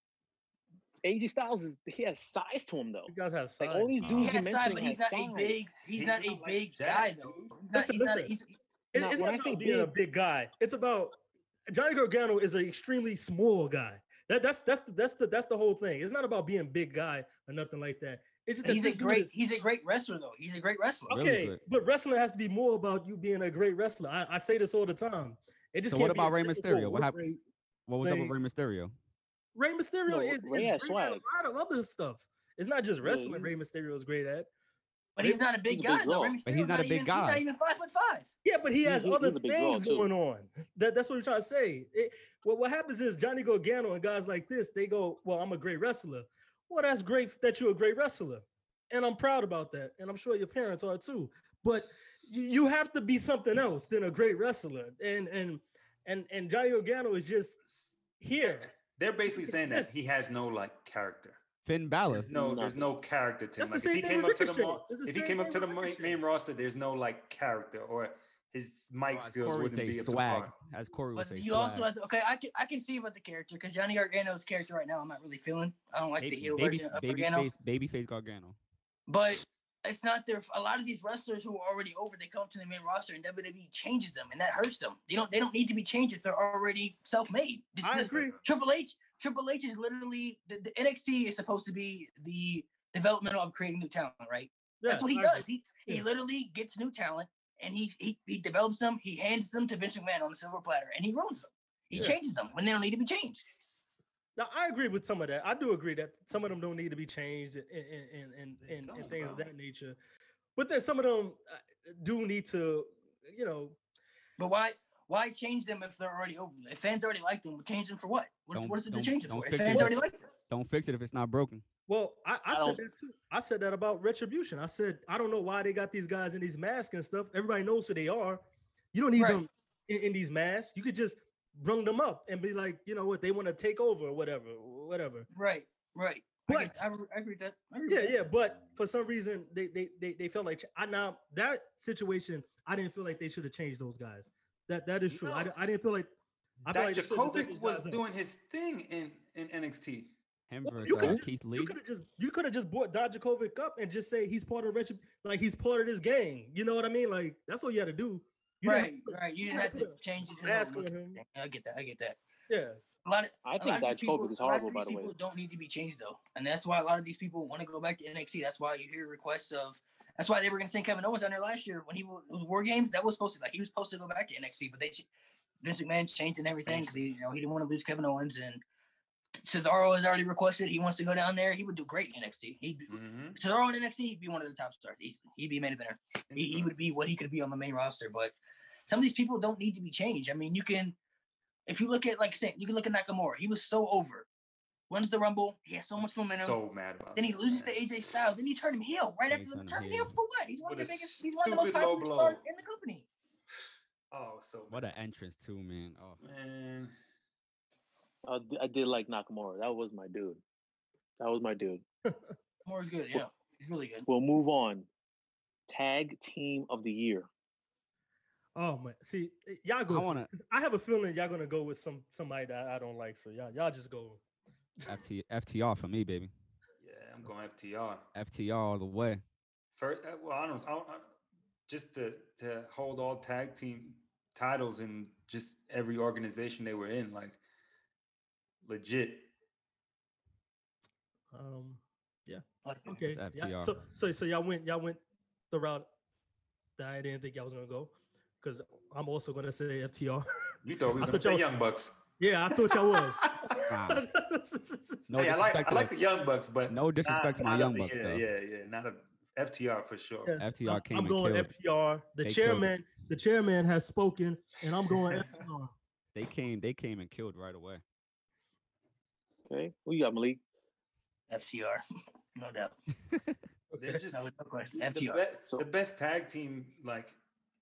Speaker 3: A J Styles is he has size to him though.
Speaker 8: You guys have size.
Speaker 3: Like all these
Speaker 7: Uh,
Speaker 3: dudes
Speaker 4: He
Speaker 3: you're
Speaker 4: has size,
Speaker 3: mentioning
Speaker 4: but he's
Speaker 3: have
Speaker 4: not a
Speaker 3: size.
Speaker 4: big. He's,
Speaker 6: He's
Speaker 4: not a
Speaker 6: not like
Speaker 4: big
Speaker 6: Jack,
Speaker 4: guy
Speaker 6: dude.
Speaker 4: though. He's not.
Speaker 8: Listen,
Speaker 4: he's not. A,
Speaker 8: listen.
Speaker 4: he's,
Speaker 8: It-
Speaker 3: Now,
Speaker 8: it's
Speaker 3: when
Speaker 8: not
Speaker 3: I say
Speaker 8: about being a
Speaker 3: big-
Speaker 8: big guy. It's about Johnny Gargano is an extremely small guy. That, that's that's the, that's the that's the whole thing. It's not about being big guy or nothing like that. It's just that
Speaker 4: he's
Speaker 8: this
Speaker 4: a
Speaker 8: dude
Speaker 4: great.
Speaker 8: is-
Speaker 4: He's a great wrestler though. He's a great wrestler.
Speaker 7: Really
Speaker 8: okay,
Speaker 7: good.
Speaker 8: but wrestling has to be more about you being a great wrestler. I, I say this all the time. It just
Speaker 7: So
Speaker 8: can't
Speaker 7: what
Speaker 8: be a
Speaker 7: about Rey
Speaker 8: typical
Speaker 7: Mysterio? What
Speaker 8: work
Speaker 7: happened?
Speaker 8: rate.
Speaker 7: What was up with
Speaker 8: They-
Speaker 7: Rey Mysterio?
Speaker 8: Rey Mysterio
Speaker 3: No,
Speaker 8: is, is
Speaker 3: Rey
Speaker 8: great
Speaker 3: has
Speaker 8: at
Speaker 3: swag.
Speaker 8: a lot of other stuff. It's not just
Speaker 3: Yeah,
Speaker 8: wrestling.
Speaker 3: he's-
Speaker 8: Rey Mysterio is great at.
Speaker 4: But he's not a big
Speaker 3: He's a
Speaker 4: guy
Speaker 3: big
Speaker 4: though.
Speaker 3: draw.
Speaker 4: Rey
Speaker 7: But he's
Speaker 4: Mysterio's
Speaker 7: not a big
Speaker 4: even, He's
Speaker 7: guy.
Speaker 4: not even five foot five.
Speaker 8: Yeah, but he
Speaker 3: He's-
Speaker 8: has
Speaker 3: he-
Speaker 8: other
Speaker 3: he's a big draw,
Speaker 8: things
Speaker 3: too.
Speaker 8: going on. That, that's what we're trying to say. It, what, what happens is Johnny Gargano and guys like this, they go, well, I'm a great wrestler. Well, that's great that you're a great wrestler. And I'm proud about that. And I'm sure your parents are too. But you, you have to be something else than a great wrestler. And and and and Johnny Gargano is just here.
Speaker 6: They're basically saying that
Speaker 8: Yes.
Speaker 6: he has no like character.
Speaker 7: Finn Balor.
Speaker 6: There's no, there's no character to him.
Speaker 8: That's the
Speaker 6: Like if he
Speaker 8: same thing
Speaker 6: came
Speaker 8: with
Speaker 6: up to the
Speaker 8: Ricochet.
Speaker 6: mo-
Speaker 8: It's the
Speaker 6: if he
Speaker 8: same
Speaker 6: came up
Speaker 8: thing
Speaker 6: to the
Speaker 8: with
Speaker 6: main,
Speaker 8: Ricochet.
Speaker 6: main roster, there's no like character, or his mic
Speaker 7: As
Speaker 6: skills
Speaker 7: Corey
Speaker 6: wouldn't
Speaker 7: say
Speaker 6: be up to
Speaker 7: swag.
Speaker 6: par.
Speaker 7: As Corey would
Speaker 4: But
Speaker 7: say
Speaker 4: you
Speaker 7: swag.
Speaker 4: also have to. Okay, I can I can see about the character because Johnny Gargano's character right now I'm not really feeling. I don't like the
Speaker 7: baby,
Speaker 4: heel
Speaker 7: baby,
Speaker 4: version of
Speaker 7: baby
Speaker 4: Gargano.
Speaker 7: face, baby face Gargano.
Speaker 4: But it's not their. A lot of these wrestlers who are already over, they come to the main roster and W W E changes them, and that hurts them. They don't. They don't need to be changed if they're already self-made. This,
Speaker 8: I
Speaker 4: this-
Speaker 8: agree.
Speaker 4: Triple H. Triple H is literally the, the N X T is supposed to be the development of creating new talent, right? That's
Speaker 8: Yeah,
Speaker 4: what he
Speaker 8: I
Speaker 4: does.
Speaker 8: agree.
Speaker 4: He he
Speaker 8: Yeah.
Speaker 4: literally gets new talent and he he he develops them. He hands them to Vince McMahon on a silver platter, and he ruins them. He
Speaker 8: Yeah.
Speaker 4: changes them when they don't need to be changed.
Speaker 8: Now, I agree with some of that. I do agree that some of them don't need to be changed and and and, and, and things of that nature. But then some of them uh, do need to, you know,
Speaker 4: But why why change them if they're already over? If fans already like them, change them for what? What's
Speaker 7: Don't-
Speaker 4: what's the
Speaker 7: don't-
Speaker 4: change them
Speaker 7: don't
Speaker 4: for? If
Speaker 7: fix
Speaker 4: fans
Speaker 7: it.
Speaker 4: already like them.
Speaker 7: Don't fix it if it's not broken.
Speaker 8: well, I, I,
Speaker 3: I
Speaker 8: said
Speaker 3: don't-
Speaker 8: that too. I said that about Retribution. I said, I don't know why they got these guys in these masks and stuff. Everybody knows who they are. You don't need
Speaker 4: Right.
Speaker 8: them in, in these masks. You could just bring them up and be like, you know what, they want to take over or whatever, whatever.
Speaker 4: Right, right. I, get,
Speaker 8: But-
Speaker 4: I, re- I agree with that. I agree with
Speaker 8: Yeah,
Speaker 4: that.
Speaker 8: yeah, but for some reason they they they, they felt like ch- I now that situation I didn't feel like they should have changed those guys. That that is true. I,
Speaker 6: No.
Speaker 8: di- I didn't feel like I feel like they should've just let
Speaker 6: Dijakovic
Speaker 8: these
Speaker 6: was
Speaker 8: guys up.
Speaker 6: doing his thing in, in N X T.
Speaker 7: Him
Speaker 8: Well,
Speaker 7: versus
Speaker 8: you
Speaker 7: uh,
Speaker 8: could've-
Speaker 7: Keith
Speaker 8: You
Speaker 7: Lee.
Speaker 8: could have just you could have just brought Dijakovic up and just say he's part of Retri- like he's part of this gang. You know what I mean? Like that's what you had to do. You didn't
Speaker 4: Right,
Speaker 8: put-
Speaker 4: right. You didn't
Speaker 8: gotta
Speaker 4: have to
Speaker 8: put a
Speaker 4: change it. to
Speaker 8: mask
Speaker 4: the
Speaker 8: on
Speaker 4: look.
Speaker 8: him.
Speaker 4: I get that. I get that.
Speaker 8: Yeah.
Speaker 4: A lot of
Speaker 3: I
Speaker 4: a
Speaker 3: think
Speaker 4: lot of these
Speaker 3: Dijakovic
Speaker 4: people,
Speaker 3: is
Speaker 4: a lot
Speaker 3: horrible,
Speaker 4: of
Speaker 3: by
Speaker 4: these
Speaker 3: the way.
Speaker 4: people don't need to be changed though, and that's why a lot of these people want to go back to N X T. That's why you hear requests of. That's why they were going to send Kevin Owens down there last year when he was, it was War Games. That was supposed to like he was supposed to go back to N X T, but they ch- Vince McMahon changed and everything because you know he didn't want to lose Kevin Owens, and Cesaro has already requested he wants to go down there. He would do great in N X T. He'd
Speaker 6: Mm-hmm.
Speaker 4: Cesaro in N X T, he'd be one of the top stars. He's, he'd be a main eventer. He, he would be what he could be on the main roster. But some of these people don't need to be changed. I mean, you can, if you look at like saying, you can look at Nakamura. He was so over. Wins the Rumble. He has so much momentum.
Speaker 6: So mad about
Speaker 4: then he
Speaker 6: that,
Speaker 4: loses
Speaker 6: man.
Speaker 4: to A J Styles. Then you turn him heel right
Speaker 7: Yeah,
Speaker 4: after
Speaker 7: you
Speaker 4: the
Speaker 7: turn him
Speaker 4: turn him
Speaker 7: heel.
Speaker 4: heel for what? He's one
Speaker 6: With
Speaker 4: of the
Speaker 6: a
Speaker 4: biggest. He's one of the most
Speaker 6: stupid low
Speaker 4: popular
Speaker 6: blow.
Speaker 4: stars in the company.
Speaker 6: Oh, so
Speaker 7: What an entrance too, man. Oh,
Speaker 6: man.
Speaker 3: I, d- I did like Nakamura. That was my dude. That was my dude.
Speaker 4: Moore's good. Yeah, he's really good.
Speaker 3: We'll move on. Tag team of the year.
Speaker 8: Oh man, see, eh, y'all go.
Speaker 7: I
Speaker 8: for
Speaker 7: wanna-
Speaker 8: it, 'cause I have a feeling y'all gonna go with some somebody that I don't like. So y'all, y'all just go.
Speaker 7: F T F T R for me, baby.
Speaker 6: Yeah, I'm going F T R.
Speaker 7: F T R all the way.
Speaker 6: First, uh, well, I don't, I don't I, just to to hold all tag team titles in just every organization they were in, like legit.
Speaker 8: Um, yeah.
Speaker 4: Like that.
Speaker 8: Okay.
Speaker 7: It's
Speaker 8: Yeah,
Speaker 7: F T R.
Speaker 8: so so so y'all went y'all went the route that I didn't think y'all was gonna go, because I'm also gonna say F T R.
Speaker 6: You thought we
Speaker 8: I
Speaker 6: were gonna
Speaker 8: thought
Speaker 6: say
Speaker 8: y'all-
Speaker 6: Young Bucks.
Speaker 8: Yeah, I thought y'all was.
Speaker 7: Nah. No
Speaker 6: Hey, I like
Speaker 7: disrespect
Speaker 6: I
Speaker 7: to
Speaker 6: like
Speaker 7: the-
Speaker 6: the Young Bucks, but
Speaker 7: no disrespect to my
Speaker 6: not
Speaker 7: Young
Speaker 6: a-
Speaker 7: Bucks,
Speaker 6: yeah,
Speaker 7: though.
Speaker 6: Yeah, yeah, not a F T R for sure.
Speaker 8: Yes,
Speaker 7: F T R
Speaker 8: I'm-
Speaker 7: came
Speaker 8: I'm
Speaker 7: and
Speaker 8: going
Speaker 7: killed.
Speaker 8: F T R. The
Speaker 7: They killed it.
Speaker 8: chairman, the chairman has spoken, and I'm going F T R.
Speaker 7: They came, they came and killed right away.
Speaker 3: Okay. Who you got, Malik?
Speaker 4: F T R, no doubt.
Speaker 6: They're just
Speaker 4: No, no question.
Speaker 6: the,
Speaker 4: F T R.
Speaker 6: be-
Speaker 3: So-
Speaker 6: the best tag team like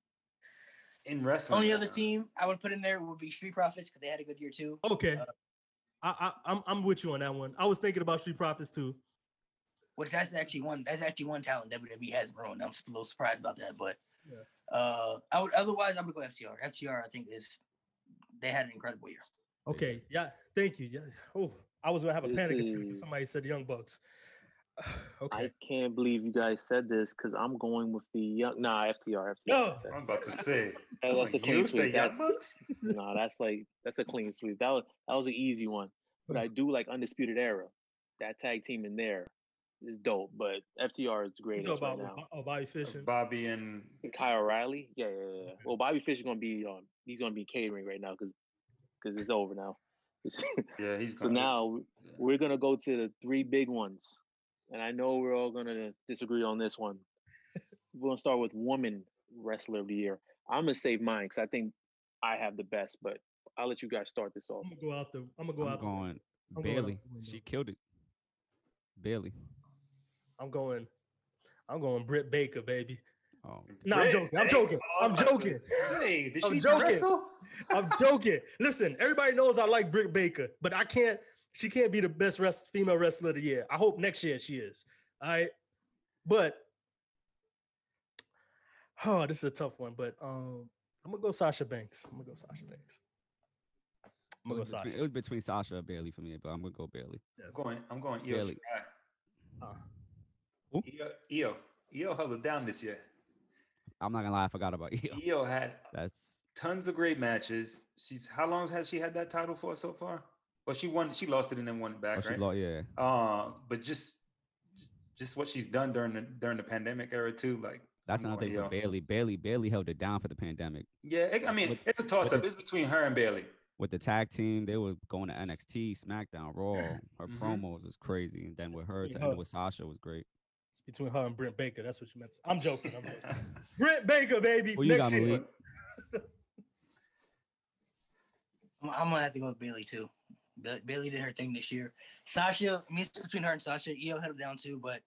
Speaker 6: in wrestling.
Speaker 4: Only
Speaker 6: right
Speaker 4: other
Speaker 6: now.
Speaker 4: team I would put in there would be Street Profits because they had a good year too.
Speaker 8: Okay,
Speaker 4: Uh,
Speaker 8: I, I I'm I'm with you on that one. I was thinking about Street Profits too.
Speaker 4: Which that's actually one that's actually one talent W W E has ruined. I'm a little surprised about that, but
Speaker 8: Yeah.
Speaker 4: uh, I would otherwise I'm gonna go F T R. F T R I think is they had an incredible year.
Speaker 8: Okay, yeah, thank you. Yeah. Oh, I was gonna have a
Speaker 3: This
Speaker 8: panic attack if
Speaker 3: is-
Speaker 8: somebody said Young Bucks. Okay.
Speaker 3: I can't believe you guys said this because I'm going with the young. Nah, F T R. F T R.
Speaker 8: No.
Speaker 6: I'm about to say.
Speaker 3: That- that's a
Speaker 6: like,
Speaker 3: clean
Speaker 6: you say
Speaker 3: sweep.
Speaker 6: Young
Speaker 3: That's
Speaker 6: Bucks?
Speaker 3: nah, that's like that's a clean sweep. That was that was an easy one. But I do like Undisputed Era. That tag team in there is dope. But F T R is the
Speaker 8: You
Speaker 3: greatest
Speaker 8: talk
Speaker 3: right
Speaker 8: about
Speaker 3: now.
Speaker 8: oh, Bobby Fish and
Speaker 6: Bobby and
Speaker 3: And Kyle O'Reilly, yeah, yeah, yeah, yeah. Well, Bobby Fish is gonna be on. He's gonna be catering right now because because it's over now.
Speaker 6: yeah, he's
Speaker 3: So
Speaker 6: gonna-
Speaker 3: now
Speaker 6: yeah.
Speaker 3: we're gonna go to the three big ones, and I know we're all gonna disagree on this one. We're gonna start with woman wrestler of the year. I'm gonna save mine because I think I have the best, but I'll let you guys start this off.
Speaker 8: I'm gonna go out the. I'm gonna go
Speaker 7: I'm
Speaker 8: out.
Speaker 7: going
Speaker 8: I'm going out
Speaker 7: Bailey.
Speaker 8: the window.
Speaker 7: She killed it. Bailey.
Speaker 8: I'm going. I'm going Britt Baker, baby.
Speaker 7: Oh,
Speaker 8: No, I'm
Speaker 6: Britt
Speaker 8: joking. I'm
Speaker 6: Baker?
Speaker 8: joking.
Speaker 6: Oh,
Speaker 8: I'm
Speaker 6: about to
Speaker 8: joking.
Speaker 6: say, did
Speaker 8: I'm
Speaker 6: she
Speaker 8: joking.
Speaker 6: wrestle?
Speaker 8: I'm joking. Listen, everybody knows I like Britt Baker, but I can't. She can't be the best rest, female wrestler of the year. I hope next year she is. All right, but oh, this is a tough one. But um, I'm gonna go Sasha Banks. I'm gonna go Sasha Banks. I'm
Speaker 7: it,
Speaker 8: gonna
Speaker 7: was
Speaker 8: go
Speaker 7: between,
Speaker 8: Sasha.
Speaker 7: it was between Sasha and Bailey for me, but I'm gonna go Bailey.
Speaker 6: I'm going. I'm going. Io
Speaker 7: Bailey.
Speaker 6: Shirai.
Speaker 8: Uh,
Speaker 7: Who?
Speaker 6: Io, Io, Io held it down this year.
Speaker 7: I'm not gonna lie, I forgot about you.
Speaker 6: Io had
Speaker 7: That's
Speaker 6: tons of great matches. She's how long has she had that title for so far? Well, she won. She lost it and then won it back,
Speaker 7: oh, she
Speaker 6: right?
Speaker 7: lost, yeah.
Speaker 6: Uh, but just just what she's done during the during the pandemic era too. Like
Speaker 7: That's
Speaker 6: I'm
Speaker 7: another
Speaker 6: going
Speaker 7: thing for
Speaker 6: Io.
Speaker 7: Bailey. Bailey, Bailey held it down for the pandemic.
Speaker 6: Yeah, it- I mean
Speaker 7: With-
Speaker 6: it's a toss up.
Speaker 7: with-
Speaker 6: It's between her and Bailey.
Speaker 7: With the tag team, they were going to N X T, SmackDown, Raw. Her
Speaker 6: Mhm.
Speaker 7: promos was crazy, and then with her to
Speaker 8: Yeah.
Speaker 7: end with Sasha was great.
Speaker 8: it's between her and Britt Baker. That's what you meant. I'm joking. I'm joking. Britt Baker, baby.
Speaker 7: Who you
Speaker 8: next
Speaker 7: got,
Speaker 8: year.
Speaker 7: Malik?
Speaker 4: I'm, I'm gonna have to go with Bailey too. Ba- Bailey did her thing this year. Sasha, I mean, it's between her and Sasha. Io held it down too, but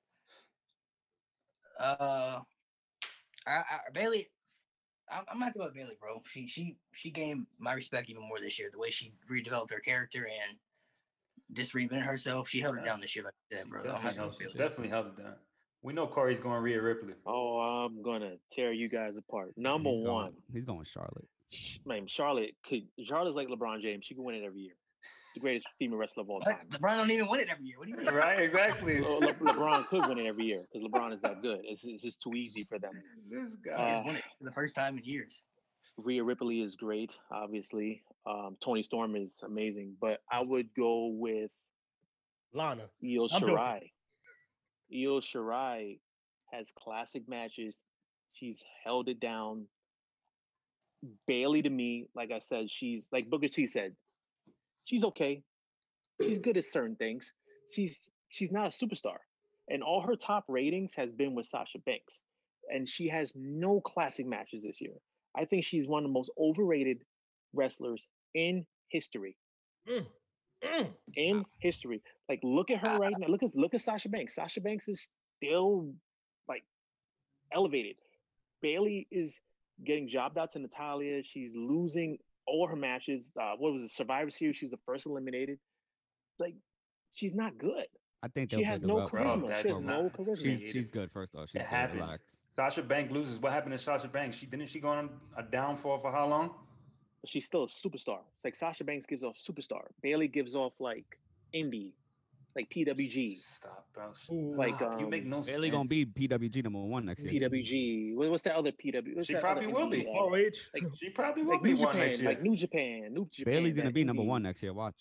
Speaker 4: uh, I, I, Bailey, I'm, I'm gonna have to go with Bailey, bro. She she she gained my respect even more this year. The way she redeveloped her character and just reinvented herself, she held it
Speaker 6: Yeah.
Speaker 4: down this year, like I said, bro. I'm
Speaker 6: Definitely
Speaker 4: not going
Speaker 6: held,
Speaker 4: with Bailey.
Speaker 6: definitely held it down. We know Corey's going Rhea Ripley.
Speaker 3: Oh, I'm gonna tear you guys apart. Number
Speaker 7: He's going-
Speaker 3: one,
Speaker 7: he's going Charlotte.
Speaker 3: Sh- man, Charlotte could. Charlotte's like LeBron James. She can win it every year. The greatest female wrestler of all time.
Speaker 4: What? LeBron don't even win it every year. What do you mean?
Speaker 6: Right, exactly.
Speaker 3: Le- Le- LeBron could win it every year because LeBron is that good. It's, it's just too easy for them.
Speaker 6: This
Speaker 4: He
Speaker 6: guy.
Speaker 4: just won it for the first time in years.
Speaker 3: Rhea Ripley is great, obviously. Um, Tony Storm is amazing, but I would go with
Speaker 8: Lana.
Speaker 3: Io
Speaker 8: I'm joking.
Speaker 3: Shirai. Io Shirai has classic matches. She's held it down. Bailey, to me, like I said, she's like Booker T said, she's okay. She's good at certain things. She's she's not a superstar, and all her top ratings has been with Sasha Banks, and she has no classic matches this year. I think she's one of the most overrated wrestlers in history.
Speaker 8: Mm. Mm.
Speaker 3: In history, like look at her right now. Look at look at Sasha Banks. Sasha Banks is still like elevated. Bailey is getting jobbed out to Natalia. She's losing all her matches. Uh, what was it? Survivor Series. She was the first eliminated. Like, she's not good.
Speaker 7: I think
Speaker 3: She
Speaker 7: they'll
Speaker 3: has
Speaker 7: build
Speaker 3: no
Speaker 7: her up.
Speaker 6: Bro,
Speaker 3: charisma. She
Speaker 6: that's
Speaker 3: has no
Speaker 6: not-
Speaker 3: charisma.
Speaker 7: She's she's good. First off, she's
Speaker 6: It
Speaker 7: good.
Speaker 6: happens.
Speaker 7: Relax.
Speaker 6: Sasha Banks loses. What happened to Sasha Banks? She didn't she go on a downfall for how long?
Speaker 3: She's still a superstar. It's like Sasha Banks gives off superstar. Bailey gives off like indie, like P W G.
Speaker 6: Stop, bro.
Speaker 8: Ooh.
Speaker 3: Like,
Speaker 6: Stop. you make
Speaker 3: um,
Speaker 6: no
Speaker 7: Bailey
Speaker 6: sense.
Speaker 7: gonna be P W G number one next year.
Speaker 3: P W G. What- What's that other P W? What's
Speaker 6: She
Speaker 3: that
Speaker 6: probably
Speaker 3: other
Speaker 6: will
Speaker 3: indie,
Speaker 6: be.
Speaker 3: uh,
Speaker 8: R H.
Speaker 3: like,
Speaker 6: She probably will
Speaker 3: like
Speaker 6: be
Speaker 3: New
Speaker 6: one
Speaker 3: Japan,
Speaker 6: next year.
Speaker 3: like New Japan, New Japan.
Speaker 7: Bailey's gonna
Speaker 3: that
Speaker 7: be number
Speaker 3: indie-
Speaker 7: one next year. Watch.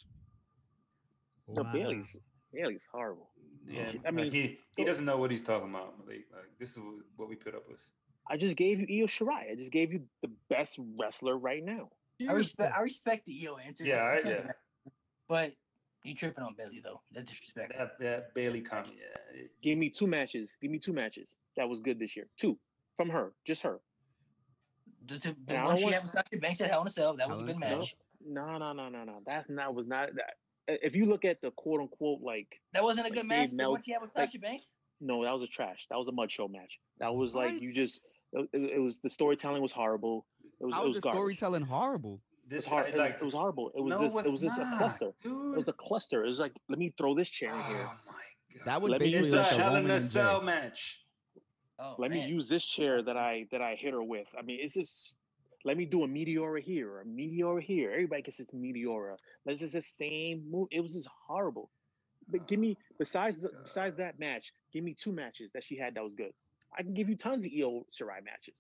Speaker 3: No,
Speaker 8: Wow.
Speaker 3: Bailey's Bailey's horrible.
Speaker 6: Yeah,
Speaker 3: I mean,
Speaker 6: like, he he
Speaker 3: so-
Speaker 6: doesn't know what he's talking about. Like, like this is what we put up with.
Speaker 3: I just gave you Io Shirai. I just gave you the best wrestler right now.
Speaker 4: I respect. I respect the E O answer.
Speaker 6: Yeah,
Speaker 4: That's-
Speaker 6: I-
Speaker 4: that's
Speaker 6: yeah.
Speaker 4: not- But you tripping on Bailey though. That's disrespectful.
Speaker 6: That that Bailey comment. Yeah, it-
Speaker 3: Give me two matches. Give me two matches that was good this year. Two from her, just her.
Speaker 4: The, the, the
Speaker 3: And I
Speaker 4: one
Speaker 3: don't
Speaker 4: she
Speaker 3: want-
Speaker 4: had with Sasha Banks at Hell in a Cell. That was a
Speaker 7: Hell in
Speaker 4: good
Speaker 7: a Cell.
Speaker 4: match.
Speaker 3: No, no, no, no, no. That's not was not that. If you look at the quote unquote like
Speaker 4: That wasn't a
Speaker 3: Like
Speaker 4: good match.
Speaker 3: Dave
Speaker 4: The one
Speaker 3: Meltzer-
Speaker 4: she had with
Speaker 3: like-
Speaker 4: Sasha Banks.
Speaker 3: no, that was a trash. That was a mud show match. That was like you
Speaker 7: What?
Speaker 3: just. It, it was the storytelling was horrible. It was
Speaker 7: How
Speaker 3: it
Speaker 7: is
Speaker 3: was
Speaker 7: the
Speaker 3: garbage.
Speaker 7: storytelling horrible?
Speaker 3: It
Speaker 6: this
Speaker 3: was, hard,
Speaker 6: guy,
Speaker 3: it, was-
Speaker 6: like
Speaker 3: it was horrible. It was
Speaker 6: no,
Speaker 3: just
Speaker 6: it's
Speaker 3: it was just a
Speaker 6: not,
Speaker 3: cluster.
Speaker 6: dude.
Speaker 3: It was a cluster. It was like let me throw this chair in here.
Speaker 6: Oh my god.
Speaker 7: That was
Speaker 3: Let me
Speaker 7: basically
Speaker 6: It's a
Speaker 7: like the
Speaker 6: Hell in
Speaker 7: Roman
Speaker 6: a
Speaker 7: and Jay.
Speaker 6: Cell match.
Speaker 4: Oh,
Speaker 3: Let me
Speaker 4: man.
Speaker 3: use this chair that I that I hit her with. I mean, it's just let me do a Meteora here, a Meteora here. Everybody gets this Meteora. It's just the same move. It was just horrible. But give me besides the, besides that match, give me two matches that she had that was good. I can give you tons of Io Shirai matches.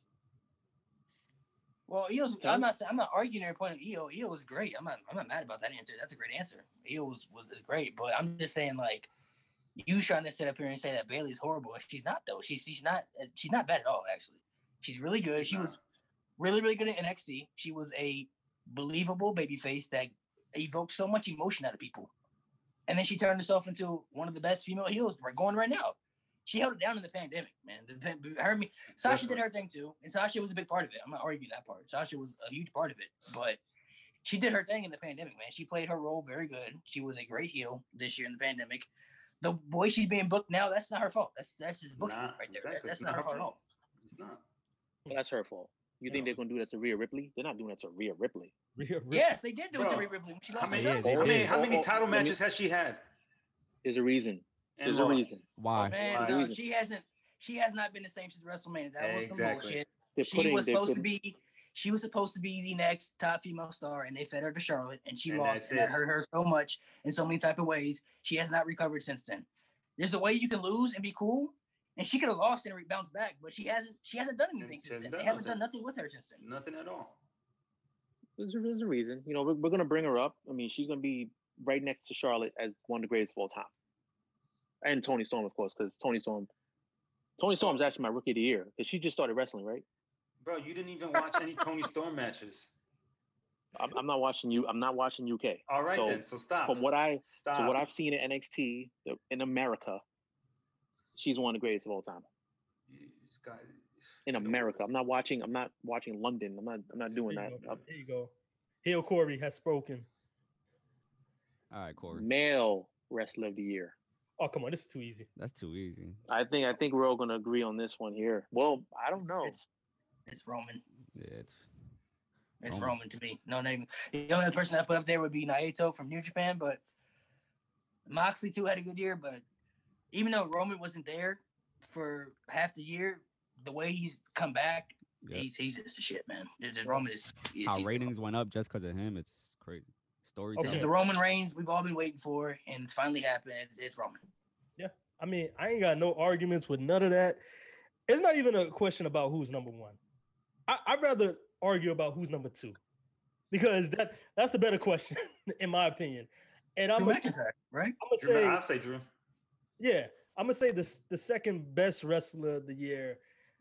Speaker 4: Well, Io's, I'm not. I'm not arguing your point of Io. Io was great. I'm not. I'm not mad about that answer. That's a great answer. Io was was is great, but I'm just saying like you trying to sit up here and say that Bailey's horrible. She's not though. She's she's not. She's not bad at all. Actually, she's really good. She was really really good in N X T. She was a believable babyface that evoked so much emotion out of people, and then she turned herself into one of the best female heels right going right now. She held it down in the pandemic, man. The, pan- her, me, Sasha did her thing too, and Sasha was a big part of it. I'm not arguing that part. Sasha was a huge part of it, but she did her thing in the pandemic, man. She played her role very good. She was a great heel this year in the pandemic. The way she's being booked now, that's not her fault. That's that's his booking
Speaker 6: Nah,
Speaker 4: right there. That-
Speaker 6: exactly.
Speaker 4: that's
Speaker 6: It's
Speaker 4: not her fault at all.
Speaker 6: It's not.
Speaker 3: That's her fault. You think they're gonna do that to Rhea Ripley? They're not doing that to Rhea Ripley.
Speaker 4: Yes, they did do it to
Speaker 6: Bro,
Speaker 4: Rhea Ripley when she
Speaker 6: How
Speaker 4: lost
Speaker 6: many,
Speaker 4: her
Speaker 7: Yeah,
Speaker 4: shirt.
Speaker 7: they
Speaker 6: how many,
Speaker 7: did.
Speaker 6: how many
Speaker 3: Oh, oh,
Speaker 6: title
Speaker 3: let me-
Speaker 6: matches has she had?
Speaker 3: There's a reason.
Speaker 6: And
Speaker 3: There's a
Speaker 6: lost?
Speaker 3: reason.
Speaker 7: Why?
Speaker 4: Man,
Speaker 3: Why?
Speaker 4: no,
Speaker 3: Reason.
Speaker 4: she hasn't. She has not been the same since WrestleMania. That was some
Speaker 6: Exactly.
Speaker 4: bullshit.
Speaker 3: They're
Speaker 4: She
Speaker 3: putting.
Speaker 4: was
Speaker 3: they're
Speaker 4: supposed to
Speaker 3: putting-
Speaker 4: be. She was supposed to be the next top female star, and they fed her to Charlotte, and she
Speaker 6: And
Speaker 4: lost,
Speaker 6: that's
Speaker 4: and that
Speaker 6: it.
Speaker 4: hurt her so much in so many type of ways. She has not recovered since then. There's a way you can lose and be cool, and she could have lost and re- bounced back, but she hasn't. She hasn't done anything
Speaker 6: she
Speaker 4: since
Speaker 6: hasn't
Speaker 4: then. They
Speaker 6: done
Speaker 4: haven't done
Speaker 6: nothing.
Speaker 4: nothing with her since then.
Speaker 6: Nothing at all.
Speaker 3: There's a, there's a reason. You know, we're, we're gonna bring her up. I mean, she's gonna be right next to Charlotte as one of the greatest of all time, and Tony Storm, of course, because Tony Storm, Tony Storm's actually my rookie of the year because she just started wrestling, right?
Speaker 6: Bro, you didn't even watch any Tony Storm matches.
Speaker 3: I'm, I'm not watching you. I'm not watching U K.
Speaker 6: All right
Speaker 3: So,
Speaker 6: then, so stop.
Speaker 3: From what I
Speaker 6: stop.
Speaker 3: so what I've seen in N X T the- in America, she's one of the greatest of all time
Speaker 6: You just got-
Speaker 3: in America. I'm not watching. I'm not watching London. I'm not. I'm not doing
Speaker 8: There
Speaker 3: that.
Speaker 8: you go.
Speaker 3: I'm-
Speaker 8: There you go. Heel Corey has spoken.
Speaker 7: All right, Corey.
Speaker 3: Male wrestler of the year.
Speaker 8: Oh, come on. This is too easy.
Speaker 7: That's too easy.
Speaker 3: I think. I think we're all gonna agree on this one here. Well, I don't know.
Speaker 4: It's it's Roman.
Speaker 7: Yeah, it's
Speaker 4: It's
Speaker 7: Roman.
Speaker 4: Roman to me. No name. The only other person I put up there would be Naito from New Japan, but Moxley too had a good year. But even though Roman wasn't there for half the year, the way he's come back,
Speaker 7: yeah.
Speaker 4: he's he's just a shit, man. The- the Roman is, is
Speaker 7: How
Speaker 4: he's-
Speaker 7: ratings went up just because of him. It's crazy. Story.
Speaker 4: This is the Roman Reigns we've all been waiting for, and it's finally happened. It's, it's Roman.
Speaker 8: I mean, I ain't got no arguments with none of that. It's not even a question about who's number one. I, I'd rather argue about who's number two, because that that's the better question in my opinion. And I'm
Speaker 4: Drew
Speaker 8: gonna, I'm
Speaker 4: McIntyre, right?
Speaker 8: gonna
Speaker 6: Drew,
Speaker 8: say,
Speaker 6: I'll say Drew.
Speaker 8: yeah, I'm gonna say the the second best wrestler of the year.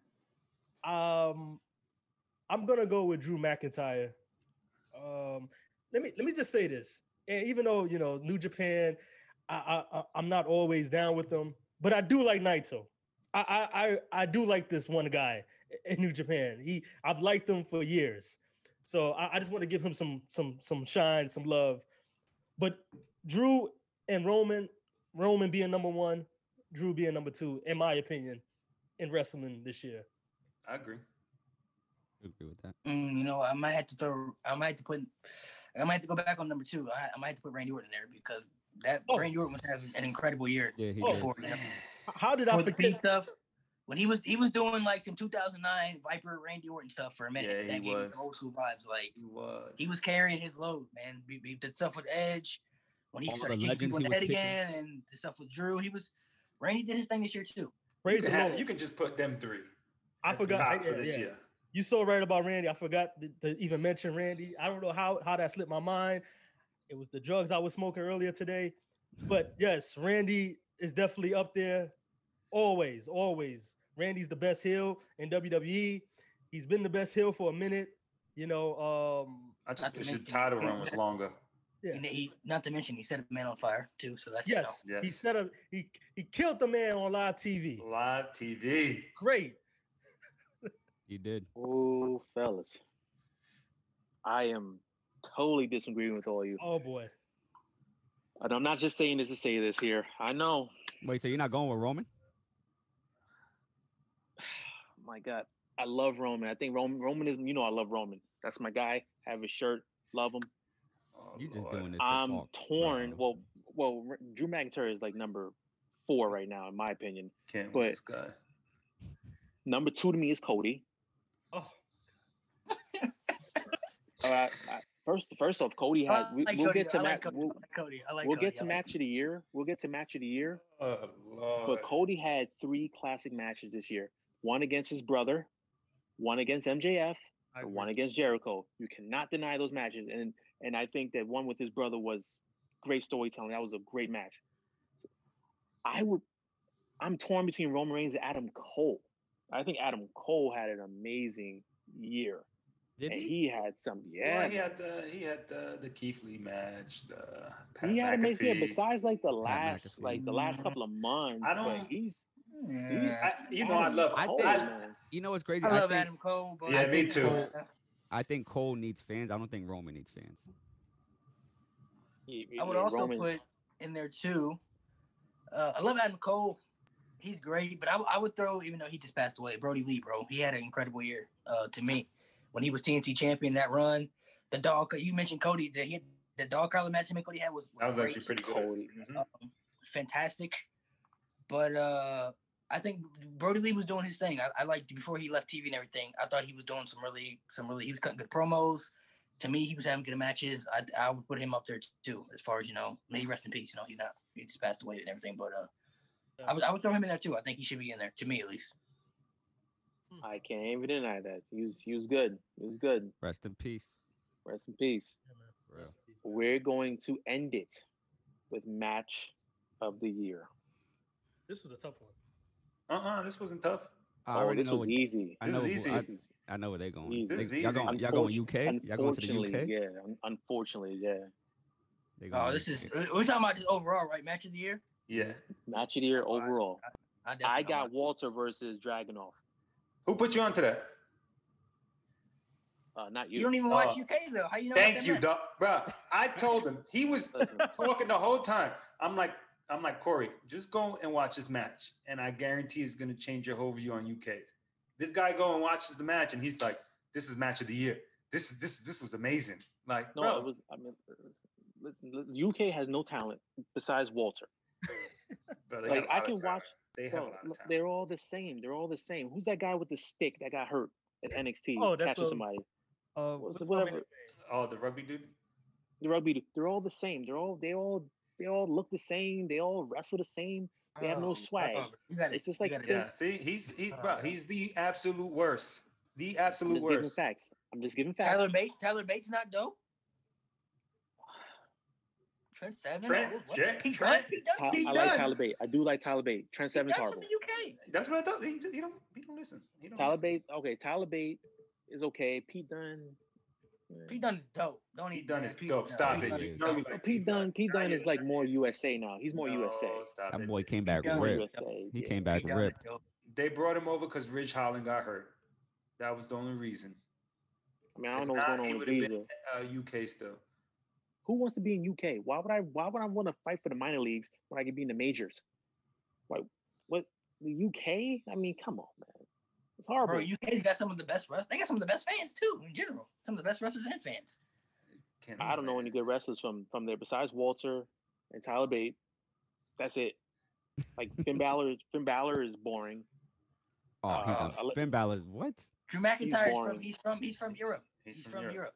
Speaker 8: Um, I'm gonna go with Drew McIntyre. Um, let me let me just say this, and even though you know New Japan, I, I I- I'm not always down with them, but I do like Naito. I I I, I do like this one guy in New Japan. He I've liked him for years, so I, I just want to give him some some some shine, some love. But Drew and Roman, Roman being number one, Drew being number two, in my opinion, in wrestling this year.
Speaker 6: I agree.
Speaker 7: I agree with that.
Speaker 4: Mm, you know, I might have to throw. I might have to put. I might have to go back on number two. I, I might have to put Randy Orton there because that
Speaker 8: Oh.
Speaker 4: Randy Orton was having an incredible year
Speaker 7: Yeah, he
Speaker 8: Oh.
Speaker 7: did.
Speaker 4: before. You know,
Speaker 8: How did I
Speaker 4: for the
Speaker 8: forget?
Speaker 4: feet stuff. When he was he was doing like some two thousand nine Viper Randy Orton stuff for a minute.
Speaker 6: Yeah, he
Speaker 4: that gave me
Speaker 6: was.
Speaker 4: some old school vibes. Like
Speaker 6: He was.
Speaker 4: he was carrying his load, man. We, we did stuff with Edge when he
Speaker 7: All
Speaker 4: started
Speaker 7: the
Speaker 4: kicking
Speaker 7: legends
Speaker 4: people in
Speaker 7: he
Speaker 4: the
Speaker 7: was
Speaker 4: head
Speaker 7: kicking.
Speaker 4: again, and the stuff with Drew. He was Randy did his thing this year too.
Speaker 6: You
Speaker 8: Praise
Speaker 6: can,
Speaker 8: the
Speaker 6: have,
Speaker 8: Lord.
Speaker 6: you can just put them three.
Speaker 8: I
Speaker 6: at the
Speaker 8: forgot
Speaker 6: top
Speaker 8: I-
Speaker 6: for
Speaker 8: yeah,
Speaker 6: this
Speaker 8: yeah.
Speaker 6: year.
Speaker 8: You so right about Randy. I forgot to, to even mention Randy. I don't know how how that slipped my mind. It was the drugs I was smoking earlier today. But yes, Randy is definitely up there. Always, always. Randy's the best heel in W W E. He's been the best heel for a minute. You know, um,
Speaker 6: I just
Speaker 4: Not to
Speaker 6: wish his
Speaker 4: mention-
Speaker 6: title run was longer.
Speaker 8: yeah.
Speaker 4: And he, not to mention, he set a man on fire too. So that's
Speaker 8: Yes,
Speaker 4: you know,
Speaker 8: he
Speaker 6: Yes.
Speaker 8: set up. He he killed the man on live T V.
Speaker 6: Live T V.
Speaker 8: Great.
Speaker 7: He did.
Speaker 3: Oh, fellas, I am totally disagreeing with all you,
Speaker 8: Oh boy.
Speaker 3: and I'm not just saying this to say this here. I know.
Speaker 7: Wait, so you're not going with Roman?
Speaker 3: My God, I love Roman. I think Roman, Roman is, you know, I love Roman. That's my guy. Have his shirt. Love him.
Speaker 6: Oh,
Speaker 7: You just
Speaker 6: Lord.
Speaker 7: doing this to
Speaker 3: I'm
Speaker 7: talk.
Speaker 3: torn.
Speaker 7: bro.
Speaker 3: Well, well, R- Drew McIntyre is like number four right now, in my opinion.
Speaker 6: Can't
Speaker 3: but-
Speaker 6: with this guy.
Speaker 3: Number two to me is Cody.
Speaker 8: Oh,
Speaker 3: Uh, I, first, first off, Cody had.
Speaker 4: I
Speaker 3: We,
Speaker 4: like
Speaker 3: we'll
Speaker 4: Cody.
Speaker 3: get to
Speaker 4: I like
Speaker 3: match.
Speaker 4: Cody.
Speaker 3: We'll,
Speaker 4: I like Cody. I like
Speaker 3: we'll
Speaker 4: Cody.
Speaker 3: get to
Speaker 4: I like
Speaker 3: match of the year. We'll get to match of the year.
Speaker 6: Oh, Lord.
Speaker 3: But Cody had three classic matches this year. One against his brother, one against M J F,
Speaker 8: I
Speaker 3: and one
Speaker 8: agree.
Speaker 3: against Jericho. You cannot deny those matches. And and I think that one with his brother was great storytelling. That was a great match. I would I'm torn between Roman Reigns and Adam Cole. I think Adam Cole had an amazing year.
Speaker 7: Did
Speaker 3: and
Speaker 7: he?
Speaker 3: he had some yeah.
Speaker 6: Well, he
Speaker 3: man.
Speaker 6: had the he had the the Keith Lee match, the Pat
Speaker 3: He had amazing yeah,
Speaker 6: McAfee.
Speaker 3: besides like the
Speaker 7: Pat
Speaker 3: last
Speaker 7: McAfee.
Speaker 3: like the last couple of months.
Speaker 6: I
Speaker 3: but
Speaker 6: don't-
Speaker 3: he's
Speaker 4: Yeah.
Speaker 3: he's
Speaker 6: I, you know, I
Speaker 3: Adam
Speaker 6: love.
Speaker 7: I
Speaker 3: Cole,
Speaker 7: think-
Speaker 6: I,
Speaker 3: man.
Speaker 7: You know what's crazy?
Speaker 4: I love
Speaker 7: think,
Speaker 4: Adam Cole. But
Speaker 6: Yeah,
Speaker 4: I
Speaker 6: me
Speaker 4: think
Speaker 6: too.
Speaker 4: Cole-
Speaker 7: I think Cole needs fans. I don't think Roman needs fans.
Speaker 3: He-
Speaker 4: I would
Speaker 3: yeah,
Speaker 4: also
Speaker 3: Roman-
Speaker 4: put in there too. Uh, I love Adam Cole. He's great, but I, I would throw, even though he just passed away, Brody Lee, bro. He had an incredible year uh, to me when he was T N T champion. That run, the dog. You mentioned Cody. The hit, the dog collar match him and Cody had was,
Speaker 6: that was
Speaker 4: great,
Speaker 6: actually pretty good.
Speaker 3: Cody.
Speaker 6: Mhm.
Speaker 4: um, fantastic. But uh, I think Brody Lee was doing his thing. I, I liked before he left T V and everything. I thought he was doing some really, some really. He was cutting good promos. To me, he was having good matches. I I would put him up there too, as far as you know. May he rest in peace. You know, he not he just passed away and everything. But uh, I would I would throw him in there too. I think he should be in there. To me, at least.
Speaker 3: I can't even deny that. He was he was good. He was good.
Speaker 7: Rest in peace.
Speaker 3: Rest in peace.
Speaker 7: For real.
Speaker 3: We're going to end it with match of the year.
Speaker 8: This was a tough one.
Speaker 6: Uh-uh, this wasn't tough.
Speaker 7: I
Speaker 3: Oh,
Speaker 7: already
Speaker 3: this
Speaker 7: know.
Speaker 3: was
Speaker 7: what-
Speaker 3: easy.
Speaker 7: I
Speaker 6: This
Speaker 7: know.
Speaker 6: is
Speaker 7: who-
Speaker 6: easy.
Speaker 7: I,
Speaker 3: This is-
Speaker 7: I know where they're going.
Speaker 3: Easy.
Speaker 7: They-
Speaker 6: This is
Speaker 7: y'all
Speaker 6: easy.
Speaker 7: going? Y'all going U K? Y'all going to the U
Speaker 3: Unfortunately,
Speaker 7: K?
Speaker 3: yeah. un- Unfortunately, yeah.
Speaker 7: They going
Speaker 4: Oh, this
Speaker 7: U
Speaker 4: is
Speaker 7: K.
Speaker 4: we're talking about this overall, right? Match of the year.
Speaker 6: Yeah.
Speaker 3: Match of the year overall.
Speaker 4: I,
Speaker 3: I
Speaker 4: definitely
Speaker 3: got
Speaker 4: don't
Speaker 3: Walter versus Dragunov.
Speaker 6: Who put you onto that?
Speaker 3: Uh, not
Speaker 4: like-
Speaker 3: you.
Speaker 4: You don't even watch
Speaker 6: Oh.
Speaker 4: U K though. How you know? about
Speaker 6: Thank
Speaker 4: that
Speaker 6: you,
Speaker 4: match?
Speaker 6: Doc. Bro, I told him. He was
Speaker 3: Listen,
Speaker 6: talking the whole time. I'm like, I'm like, Corey, just go and watch this match. And I guarantee it's gonna change your whole view on U K. This guy go and watches the match and he's like, this is match of the year. This is this this was amazing. Like,
Speaker 3: no,
Speaker 6: bro,
Speaker 3: it was. I mean, listen, listen, U K has no talent besides Walter.
Speaker 6: bro, they
Speaker 3: Like
Speaker 6: have a
Speaker 3: I
Speaker 6: lot
Speaker 3: can
Speaker 6: of
Speaker 3: watch.
Speaker 6: talent. They have a
Speaker 3: Bro,
Speaker 6: lot of
Speaker 3: look,
Speaker 6: talent.
Speaker 3: they're all the same. They're all the same. Who's that guy with the stick that got hurt at N X T?
Speaker 8: Oh, that's,
Speaker 3: catching
Speaker 8: um,
Speaker 3: somebody.
Speaker 8: Uh,
Speaker 3: What's
Speaker 8: what's
Speaker 3: the-
Speaker 8: my
Speaker 3: whatever.
Speaker 8: man's
Speaker 6: Oh, the rugby dude.
Speaker 3: The rugby. They're all the same. They're all. They all. They all look the same. They all wrestle the same. They have no
Speaker 4: Oh,
Speaker 3: swag.
Speaker 4: oh, you gotta-
Speaker 3: It's just
Speaker 4: you
Speaker 3: like
Speaker 4: gotta-
Speaker 6: Yeah, see, he's he's bro, he's the absolute worst. The
Speaker 3: I'm
Speaker 6: absolute
Speaker 3: just giving
Speaker 6: worst.
Speaker 3: facts. I'm just giving facts.
Speaker 4: Tyler Bates. Tyler Bates not dope. Trent Seven.
Speaker 6: Trent,
Speaker 4: What- what?
Speaker 6: Trent,
Speaker 4: Pete
Speaker 6: Trent.
Speaker 4: Dunne. Pete Dunne.
Speaker 3: I,
Speaker 6: He
Speaker 3: I like
Speaker 6: done.
Speaker 3: Tyler Bate. I do like Tyler Bate. Trent
Speaker 4: Pete
Speaker 3: Seven's
Speaker 4: Dunne's
Speaker 3: horrible.
Speaker 4: from the U K.
Speaker 6: That's what I thought. He, he don't he don't listen. He don't
Speaker 3: Tyler
Speaker 6: listen.
Speaker 3: Bate. Okay, Tyler Bate is okay. Pete Dunne. eh.
Speaker 4: Pete Dunne is dope. Don't
Speaker 6: Pete
Speaker 4: even.
Speaker 6: Dunne
Speaker 4: man,
Speaker 6: is
Speaker 4: Pete
Speaker 6: dope.
Speaker 4: Dunne-
Speaker 6: Stop
Speaker 4: Pete
Speaker 6: it.
Speaker 4: Dunne
Speaker 7: You
Speaker 4: is
Speaker 6: know
Speaker 4: dope.
Speaker 6: you
Speaker 3: Oh,
Speaker 6: like
Speaker 3: Pete Dunne. Pete
Speaker 6: Now
Speaker 3: Dunne
Speaker 6: you
Speaker 3: is like more U S A now. He's more U S A.
Speaker 6: No, stop
Speaker 7: That
Speaker 6: it.
Speaker 7: boy came back
Speaker 4: Pete Dunne-
Speaker 7: ripped.
Speaker 3: U S A.
Speaker 7: He
Speaker 3: yeah.
Speaker 7: came back
Speaker 4: Pete Dunne is
Speaker 7: ripped.
Speaker 4: dope.
Speaker 6: They brought him over because Ridge Holland got hurt. That was the only reason.
Speaker 3: I mean, I don't
Speaker 6: If
Speaker 3: know what's
Speaker 6: not,
Speaker 3: going
Speaker 6: he
Speaker 3: on with
Speaker 6: would have
Speaker 3: Visa.
Speaker 6: been uh, U K still.
Speaker 3: Who wants to be in U K? Why would I? Why would I want to fight for the minor leagues when I could be in the majors? Like, what? The U K? I mean, come on, man. It's horrible.
Speaker 4: Bro, U K's got some of the best wrestlers. They got some of the best fans too, in general. Some of the best wrestlers and fans.
Speaker 3: I don't know any good wrestlers from from there besides Walter and Tyler Bate. That's it. Like Finn Balor, Finn Balor is boring.
Speaker 7: Oh,
Speaker 3: Uh,
Speaker 7: he's
Speaker 3: I
Speaker 7: a,
Speaker 3: like-
Speaker 7: Finn Balor's what?
Speaker 4: Drew McIntyre is
Speaker 3: boring.
Speaker 4: from he's from he's from Europe.
Speaker 6: He's
Speaker 4: He's,
Speaker 6: from
Speaker 4: from
Speaker 6: Europe.
Speaker 4: Europe.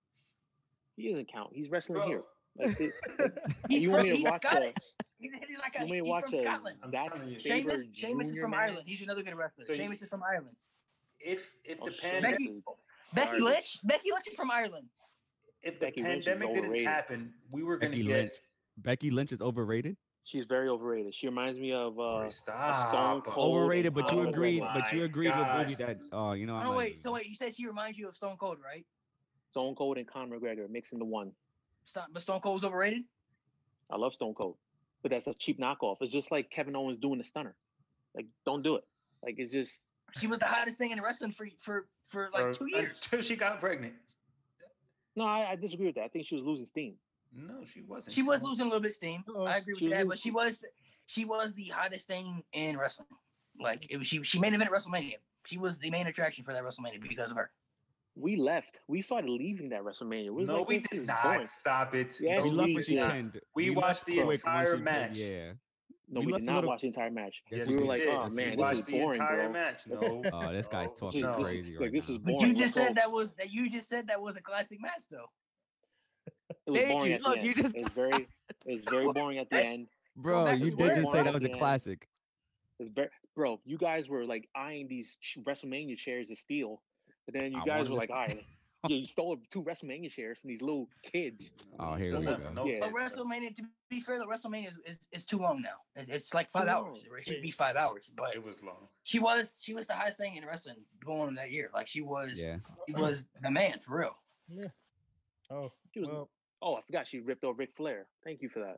Speaker 3: He doesn't count. He's wrestling
Speaker 6: Bro.
Speaker 3: here. Like, it,
Speaker 4: He's
Speaker 3: you
Speaker 4: from
Speaker 3: want me to
Speaker 4: he's
Speaker 3: watch a-
Speaker 4: Scottish. He- he's like a,
Speaker 3: you want me to
Speaker 4: he's
Speaker 3: watch
Speaker 4: from
Speaker 3: a
Speaker 4: Scotland.
Speaker 6: I'm
Speaker 3: Zack
Speaker 6: telling you.
Speaker 3: Sabre
Speaker 4: Sheamus, Sheamus is
Speaker 3: Junior
Speaker 4: from
Speaker 3: match?
Speaker 4: Ireland. He's another good wrestler.
Speaker 6: So you-
Speaker 4: Sheamus is from Ireland.
Speaker 6: If if
Speaker 3: Oh,
Speaker 6: the
Speaker 3: shit.
Speaker 6: pandemic
Speaker 4: Becky-
Speaker 3: This is
Speaker 4: Becky
Speaker 3: garbage.
Speaker 4: Lynch. Becky Lynch is from Ireland.
Speaker 6: if the
Speaker 3: Becky Lynch is
Speaker 6: pandemic didn't
Speaker 3: overrated.
Speaker 6: happen, we were gonna
Speaker 7: Becky
Speaker 6: get
Speaker 7: Lynch. Becky Lynch is overrated.
Speaker 3: She's very overrated. She reminds me of uh,
Speaker 6: Corey,
Speaker 3: a
Speaker 6: stop.
Speaker 3: Stone Cold.
Speaker 7: Overrated,
Speaker 3: and
Speaker 7: but you
Speaker 3: Conor
Speaker 7: agreed.
Speaker 3: McGregor.
Speaker 7: But you
Speaker 6: my
Speaker 7: agreed with Booby
Speaker 6: gosh.
Speaker 7: that. Oh, you know. I'm
Speaker 4: Oh
Speaker 7: not-
Speaker 4: wait, so wait, you said she reminds you of Stone Cold, right?
Speaker 3: Stone Cold and Conor McGregor mixed into one.
Speaker 4: Stone, but Stone Cold's overrated.
Speaker 3: I love Stone Cold, but that's a cheap knockoff. It's just like Kevin Owens doing the stunner. Like, don't do it. Like, it's just
Speaker 4: She was the hottest thing in wrestling for for for like
Speaker 6: for-
Speaker 4: two years.
Speaker 6: until she got pregnant.
Speaker 3: no. I, I disagree with that. I think she was losing steam.
Speaker 6: No, she wasn't.
Speaker 4: She was losing a little bit of steam.
Speaker 8: Uh-oh.
Speaker 4: I agree
Speaker 3: She
Speaker 4: with
Speaker 3: was
Speaker 4: that, but
Speaker 3: losing-
Speaker 4: she was she was the hottest thing in wrestling. Like it was, she she main event at WrestleMania. She was the main attraction for that WrestleMania because of her.
Speaker 3: We left. We started leaving that WrestleMania. We was
Speaker 6: No,
Speaker 3: like,
Speaker 6: we
Speaker 3: this
Speaker 6: did
Speaker 3: is
Speaker 6: not.
Speaker 3: boring.
Speaker 6: Stop it.
Speaker 3: Yes,
Speaker 7: We
Speaker 6: No,
Speaker 7: left
Speaker 3: we
Speaker 7: when she
Speaker 3: did.
Speaker 7: pinned.
Speaker 6: We
Speaker 7: We
Speaker 6: watched
Speaker 7: left
Speaker 6: the
Speaker 7: quick when
Speaker 6: entire
Speaker 7: she pinned,
Speaker 6: match.
Speaker 7: Yeah.
Speaker 3: No,
Speaker 7: We
Speaker 3: we,
Speaker 7: left
Speaker 3: did
Speaker 7: a
Speaker 3: not
Speaker 7: little-
Speaker 3: watch the entire match.
Speaker 6: Yes,
Speaker 3: we were
Speaker 6: we
Speaker 3: like,
Speaker 6: did.
Speaker 3: oh
Speaker 7: Yes,
Speaker 3: man,
Speaker 7: we
Speaker 6: we
Speaker 3: this
Speaker 6: watched
Speaker 3: is
Speaker 6: the
Speaker 3: boring,
Speaker 6: entire
Speaker 3: bro.
Speaker 6: match.
Speaker 3: This-
Speaker 6: No.
Speaker 7: Oh, this guy's
Speaker 6: no,
Speaker 7: talking
Speaker 6: no.
Speaker 7: crazy
Speaker 3: Like,
Speaker 7: right
Speaker 3: this
Speaker 7: now.
Speaker 3: is
Speaker 4: But
Speaker 3: boring.
Speaker 4: you
Speaker 3: Let's
Speaker 4: just said
Speaker 3: go.
Speaker 4: that was that you just said that was a classic match though.
Speaker 3: It was
Speaker 7: Thank
Speaker 3: boring
Speaker 7: you.
Speaker 3: at
Speaker 7: Look,
Speaker 3: the
Speaker 7: you
Speaker 3: end.
Speaker 7: just-
Speaker 3: It was very, it was very boring at the
Speaker 4: That's-
Speaker 3: end.
Speaker 7: Bro,
Speaker 4: back
Speaker 7: you
Speaker 4: to
Speaker 7: did
Speaker 4: where
Speaker 7: just
Speaker 4: you
Speaker 7: say
Speaker 4: were.
Speaker 7: that was a
Speaker 3: Yeah.
Speaker 7: classic.
Speaker 3: It's very, bro. You guys were like eyeing these ch- WrestleMania chairs to steal, but then you
Speaker 7: I
Speaker 3: guys
Speaker 7: wanted
Speaker 3: were
Speaker 7: to
Speaker 3: like, all right, yeah, you stole two WrestleMania chairs from these little kids.
Speaker 7: Oh,
Speaker 6: We
Speaker 7: here
Speaker 6: still
Speaker 7: we
Speaker 6: not
Speaker 7: go.
Speaker 6: for no
Speaker 3: Yeah.
Speaker 4: But
Speaker 6: kids, though.
Speaker 4: WrestleMania, to be fair, the WrestleMania is, is, is too long now. It- It's like five
Speaker 3: Too
Speaker 4: hours.
Speaker 3: long.
Speaker 4: It should be five hours. But
Speaker 6: It was long.
Speaker 4: she was she was the hottest thing in wrestling going on that year. Like she was
Speaker 7: Yeah.
Speaker 4: she was the man for real.
Speaker 8: Yeah. Oh,
Speaker 3: She was-
Speaker 8: well,
Speaker 3: Oh, I forgot she ripped off Ric Flair. Thank you for that.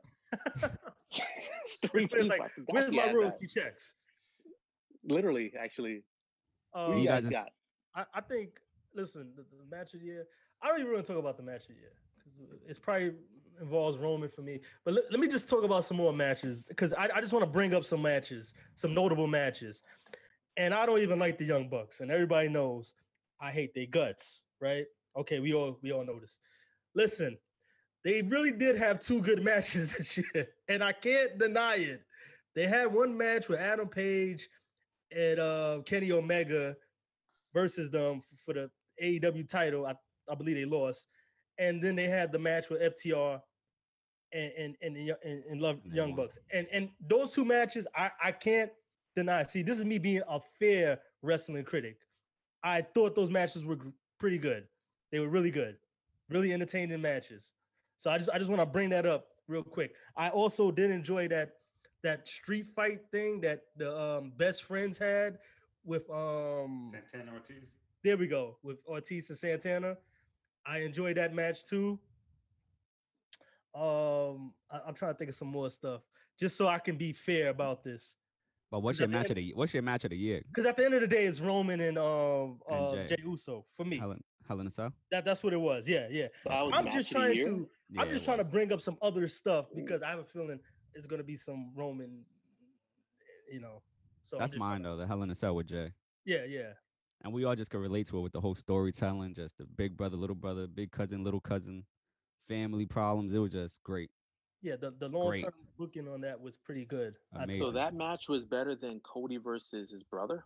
Speaker 3: It's three
Speaker 8: it's
Speaker 3: people.
Speaker 8: like,
Speaker 3: I forgot
Speaker 8: where's
Speaker 3: she
Speaker 8: my
Speaker 3: had that.
Speaker 8: royalty checks?
Speaker 3: Literally, actually,
Speaker 8: Uh,
Speaker 3: who you
Speaker 7: You
Speaker 3: guys
Speaker 7: guys is-
Speaker 3: got?
Speaker 8: I, I think, listen, the, the match of the year, I don't even want to talk about the match of the year because it's probably involves Roman for me. But let, let me just talk about some more matches because I, I just want to bring up some matches, some notable matches. And I don't even like the Young Bucks, and everybody knows I hate their guts, right? Okay, we all we all know this. Listen, they really did have two good matches this year, and I can't deny it. They had one match with Adam Page and uh, Kenny Omega versus them f- for the A E W title. I, I believe they lost. And then they had the match with F T R and and and, the Yo- and, and Love
Speaker 7: And they
Speaker 8: Young
Speaker 7: won.
Speaker 8: Bucks. And and those two matches, I, I can't deny. See, this is me being a fair wrestling critic. I thought those matches were gr- pretty good. They were really good, really entertaining matches. So I just I just want to bring that up real quick. I also did enjoy that that street fight thing that the um, best friends had with um
Speaker 6: Santana Ortiz.
Speaker 8: there we go with Ortiz and Santana. I enjoyed that match too. Um, I, I'm trying to think of some more stuff just so I can be fair about this.
Speaker 7: But what's
Speaker 8: Is
Speaker 7: your
Speaker 8: that the
Speaker 7: match of the what's your match of the year?
Speaker 8: Because at the end of the day, it's Roman and um
Speaker 7: And
Speaker 8: uh,
Speaker 7: Jay.
Speaker 8: Jay Uso for me.
Speaker 7: Helen Hell in a Cell?
Speaker 8: That that's what it was. Yeah, yeah.
Speaker 3: That was
Speaker 8: I'm
Speaker 3: match
Speaker 8: just
Speaker 3: of the
Speaker 8: trying
Speaker 3: year?
Speaker 8: to.
Speaker 7: Yeah,
Speaker 8: I'm just
Speaker 7: it
Speaker 8: trying to
Speaker 7: was.
Speaker 8: bring up some other stuff because I have a feeling it's gonna be some Roman. You know. So I'm
Speaker 7: That's
Speaker 8: just
Speaker 7: mine
Speaker 8: trying
Speaker 7: though. The Hell in a Cell with Jay.
Speaker 8: to- Yeah, yeah.
Speaker 7: And we all just could relate to it with the whole storytelling, just the big brother, little brother, big cousin, little cousin, family problems. It was just great.
Speaker 8: Yeah, the, the long
Speaker 7: Great.
Speaker 8: term booking on that was pretty good. I thought.
Speaker 7: Amazing.
Speaker 3: So that match was better than Cody versus his brother.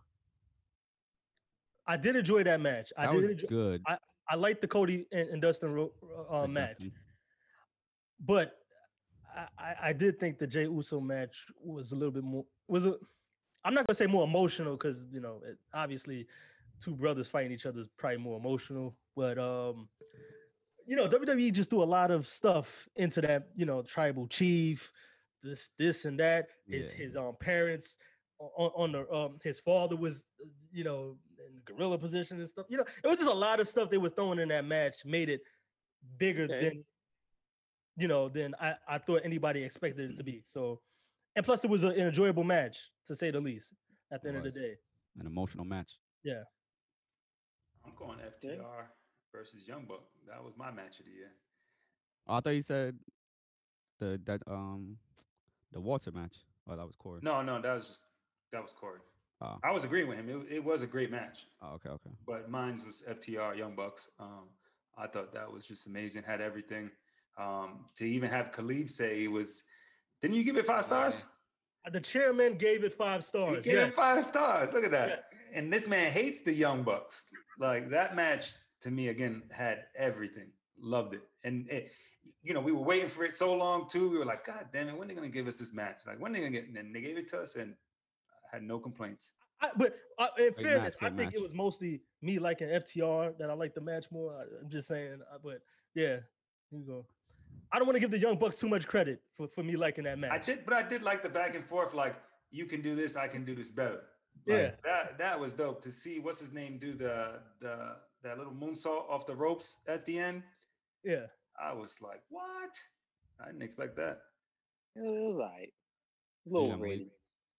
Speaker 8: I did enjoy that match. I
Speaker 7: That
Speaker 8: did
Speaker 7: was
Speaker 8: enjoy,
Speaker 7: good.
Speaker 8: I liked the Cody and, and Dustin ro- uh,
Speaker 7: with
Speaker 8: match,
Speaker 7: Dustin.
Speaker 8: but I, I, I did think the Jay Uso match was a little bit more was a. I'm not gonna say more emotional because you know it, obviously two brothers fighting each other is probably more emotional, but um, you know W W E just do a lot of stuff into that you know tribal chief, this this and that. His
Speaker 7: Yeah.
Speaker 8: his um parents on, on the um his father was uh, you know in the gorilla position and stuff. You know it was just a lot of stuff they were throwing in that match made it bigger
Speaker 3: Okay.
Speaker 8: than you know than I I thought anybody expected it to be. So and plus it was a, an enjoyable match to say the least. At the
Speaker 7: It
Speaker 8: end of the
Speaker 7: was.
Speaker 8: day,
Speaker 7: An emotional match.
Speaker 8: yeah.
Speaker 6: I'm going F T R versus Young Buck. That was my match of the year.
Speaker 7: Oh, I thought you said the that um the Walter match. Oh, that was Corey.
Speaker 6: No, no, that was just that was Corey.
Speaker 7: Oh,
Speaker 6: I was agreeing with him. It, it was a great match,
Speaker 7: oh, okay, okay.
Speaker 6: but mine was F T R Young Bucks. Um, I thought that was just amazing. Had everything. Um, to even have Khalid say it was. Didn't you give it five stars?
Speaker 8: The chairman gave it five
Speaker 6: He
Speaker 8: stars.
Speaker 6: gave it
Speaker 8: Yes.
Speaker 6: five stars. Look at that.
Speaker 8: Yes.
Speaker 6: And this man hates the Young Bucks. Like that match to me again had everything. Loved it. And it, you know, we were waiting for it so long too. We were like, God damn it, when are they gonna give us this match? Like when are they gonna get? And then they gave it to us, and I had no complaints.
Speaker 8: I, but uh, in
Speaker 7: Great
Speaker 8: fairness,
Speaker 7: match,
Speaker 8: I
Speaker 7: great
Speaker 8: think
Speaker 7: match.
Speaker 8: it was mostly me liking F T R that I like the match more. I, I'm just saying, uh, but yeah, here you go. I don't want to give the Young Bucks too much credit for, for me liking that match.
Speaker 6: I did, but I did like the back and forth. Like you can do this, I can do this better. Like,
Speaker 8: Yeah.
Speaker 6: that that was dope to see. What's his name do the the that little moonsault off the ropes at the end.
Speaker 8: Yeah.
Speaker 6: I was like, what? I didn't expect that.
Speaker 3: It was all right. A little
Speaker 7: Yeah, Malik.
Speaker 3: rated.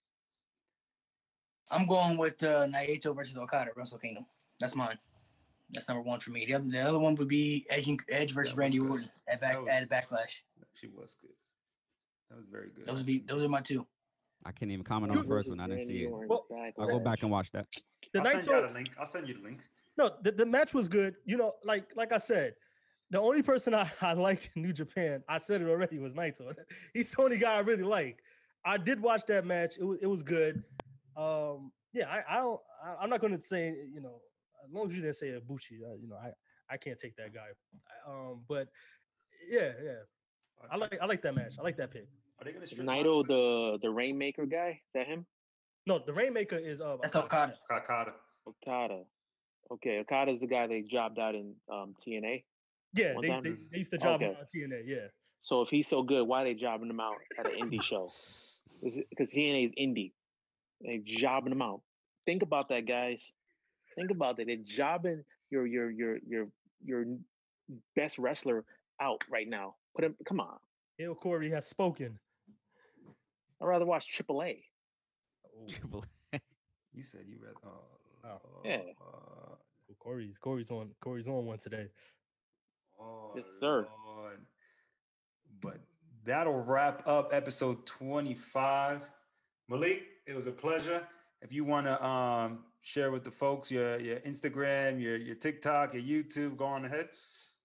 Speaker 4: I'm going with uh, Naito versus Okada, Wrestle Kingdom. That's mine. That's number one for me. The other, the other one would be Edge, and, Edge versus
Speaker 6: That was
Speaker 4: Randy
Speaker 6: good.
Speaker 4: Orton at back
Speaker 6: That was-
Speaker 4: at Backlash.
Speaker 6: She was good. That was very good.
Speaker 4: Those would be those are my two.
Speaker 7: I can't even comment on the first one. I didn't see it.
Speaker 8: Well,
Speaker 7: I'll go back and watch that.
Speaker 8: The
Speaker 6: I'll send you out
Speaker 8: Naito,
Speaker 6: a link. I'll send you the link.
Speaker 8: no, the, the match was good. You know, like like I said, the only person I, I like in New Japan, I said it already, was Naito. He's the only guy I really like. I did watch that match. It was it was good. Um, yeah, I, I don't. I, I'm not going to say, you know, as long as you didn't say Ibushi, uh, you know, I I can't take that guy. Um, but yeah, yeah, I like I like that match. I like that pick.
Speaker 6: Are they gonna strip
Speaker 3: Naito, the the Rainmaker guy, is that him?
Speaker 8: No, the Rainmaker is uh
Speaker 4: That's Okada.
Speaker 6: Kakata.
Speaker 3: Okada. Okay, Okada's the guy they jobbed out in um, T N A.
Speaker 8: Yeah,
Speaker 3: One
Speaker 8: they,
Speaker 3: time?
Speaker 8: they, they used to job him
Speaker 3: Okay.
Speaker 8: on T N A. Yeah,
Speaker 3: So if he's so good, why are they jobbing him out at an indie show? Is it because T N A is indie? They jobbing him out. Think about that, guys. Think about that. They're jobbing your your your your your best wrestler out right now. Put him. Come on.
Speaker 8: Il Corey has spoken.
Speaker 3: I'd rather watch Triple A.
Speaker 7: Triple
Speaker 6: You said you read. Oh,
Speaker 8: Oh.
Speaker 3: Yeah.
Speaker 6: uh,
Speaker 8: Corey's Corey's on Corey's on one today.
Speaker 6: oh,
Speaker 3: Yes, sir.
Speaker 6: Lord. But that'll wrap up episode twenty-five. Malik, it was a pleasure. If you want to um, share with the folks your your Instagram, your your TikTok, your YouTube, go on ahead.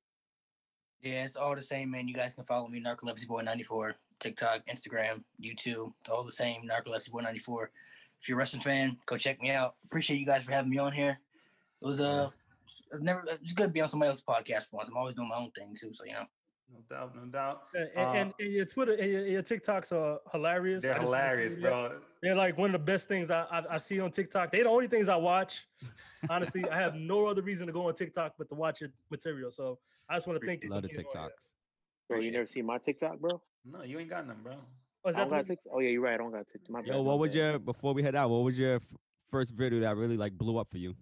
Speaker 4: Yeah, it's all the same, man. You guys can follow me, Narcolepsy Boy ninety-four, TikTok, Instagram, YouTube. It's all the same, Narcolepsy Boy ninety-four. If you're a wrestling fan, go check me out. Appreciate you guys for having me on here. It was uh, I've never. It's good to be on somebody else's podcast for once. I'm always doing my own thing too, so you know.
Speaker 6: No doubt, no doubt.
Speaker 8: And,
Speaker 6: Uh,
Speaker 8: and, and your Twitter and your, your TikToks are hilarious. I
Speaker 6: they're
Speaker 8: just wanna
Speaker 6: hilarious,
Speaker 8: say that.
Speaker 6: bro.
Speaker 8: They're like one of the best things I, I I see on TikTok. They're the only things I watch. Honestly, I have no other reason to go on TikTok but to watch your material. So I just want to thank you.
Speaker 7: Love
Speaker 8: for
Speaker 7: the
Speaker 8: being on here.
Speaker 7: TikToks.
Speaker 3: Bro, you
Speaker 6: Appreciate
Speaker 3: never see my TikTok, bro?
Speaker 6: No, you ain't got none, bro.
Speaker 8: Oh, is
Speaker 3: I
Speaker 8: that
Speaker 3: don't got
Speaker 8: the,
Speaker 3: TikTok. Oh yeah, you're right. I don't got TikTok. My bad,
Speaker 7: Yo,
Speaker 3: my
Speaker 7: what was
Speaker 3: bad.
Speaker 7: your before we head out? What was your f- first video that really like blew up for you?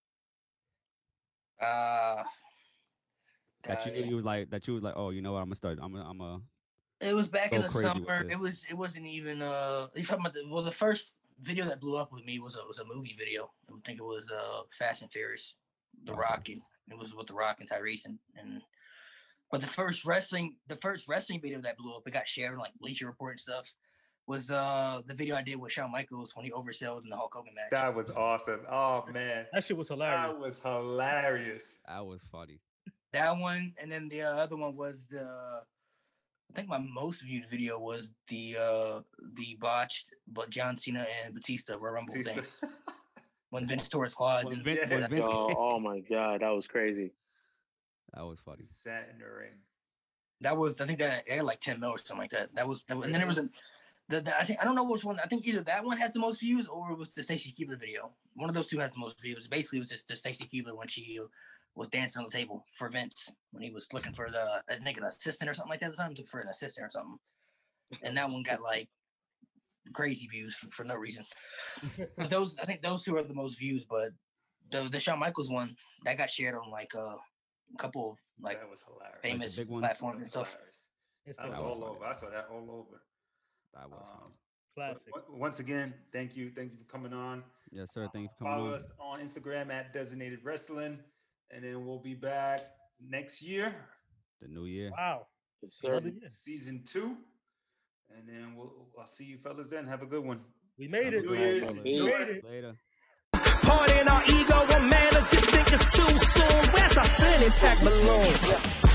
Speaker 4: Uh,
Speaker 7: That you
Speaker 4: God,
Speaker 7: you was like that you was like, oh, you know what? I'm gonna start. I'm gonna I'm gonna.
Speaker 4: it was back in
Speaker 7: Go
Speaker 4: the
Speaker 7: crazy with
Speaker 4: summer.
Speaker 7: this.
Speaker 4: It was. It wasn't even. Uh, you talking about the, well, the first video that blew up with me was a was a movie video. I think it was uh Fast and Furious, The Rock, and it was with The Rock and Tyrese and and. But the first wrestling, the first wrestling video that blew up, it got shared on like Bleacher Report and stuff. Was uh the video I did with Shawn Michaels when he oversold in the Hulk Hogan match.
Speaker 6: That was awesome. Oh man,
Speaker 8: that shit was hilarious.
Speaker 6: that was hilarious.
Speaker 7: That was funny.
Speaker 4: That one, and then the uh, other one was the. I think my most viewed video was the uh the botched, but John Cena and Batista Royal Rumble
Speaker 6: Batista.
Speaker 4: thing when Vince tore his quads.
Speaker 7: When
Speaker 4: and
Speaker 7: Vince,
Speaker 6: yeah.
Speaker 7: when Vince
Speaker 3: Oh,
Speaker 7: came-
Speaker 3: oh my god, that was crazy.
Speaker 7: that was funny.
Speaker 6: Sat in the ring.
Speaker 4: that was I think that it had like ten mil or something like that. That was, that was and then there was a. The, the, I think I don't know which one. I think either that one has the most views or it was the Stacy Keibler video. One of those two has the most views. Basically, it was just the Stacy Keibler when she was dancing on the table for Vince when he was looking for the I think an assistant or something like that at the time, looking for an assistant or something. And that one got like crazy views for, for no reason. But those I think those two are the most views. But the the Shawn Michaels one that got shared on like uh, a couple of like
Speaker 6: that was hilarious.
Speaker 4: famous
Speaker 7: big one?
Speaker 4: platforms
Speaker 6: That
Speaker 4: and
Speaker 6: was
Speaker 4: stuff.
Speaker 6: hilarious.
Speaker 8: It's
Speaker 6: That was
Speaker 7: That was
Speaker 6: all
Speaker 7: funny.
Speaker 6: over. I saw that all over.
Speaker 7: That was
Speaker 6: Um,
Speaker 7: funny.
Speaker 8: classic.
Speaker 6: but Once again, thank you. Thank you for coming on.
Speaker 7: Yes, sir. Thank you for coming
Speaker 6: Follow
Speaker 7: on.
Speaker 6: us on Instagram at Designated Wrestling. And then we'll be back next year,
Speaker 7: The new year.
Speaker 8: Wow.
Speaker 3: Yes, sir.
Speaker 8: Another year.
Speaker 6: season two. And then we'll I'll see you fellas then. Have a good one.
Speaker 8: We made it.
Speaker 6: New Year's.
Speaker 7: brother.
Speaker 8: We made it.
Speaker 7: Later.
Speaker 5: Party in our ego and manners, you think it's too soon. Where's our fanny pack balloon?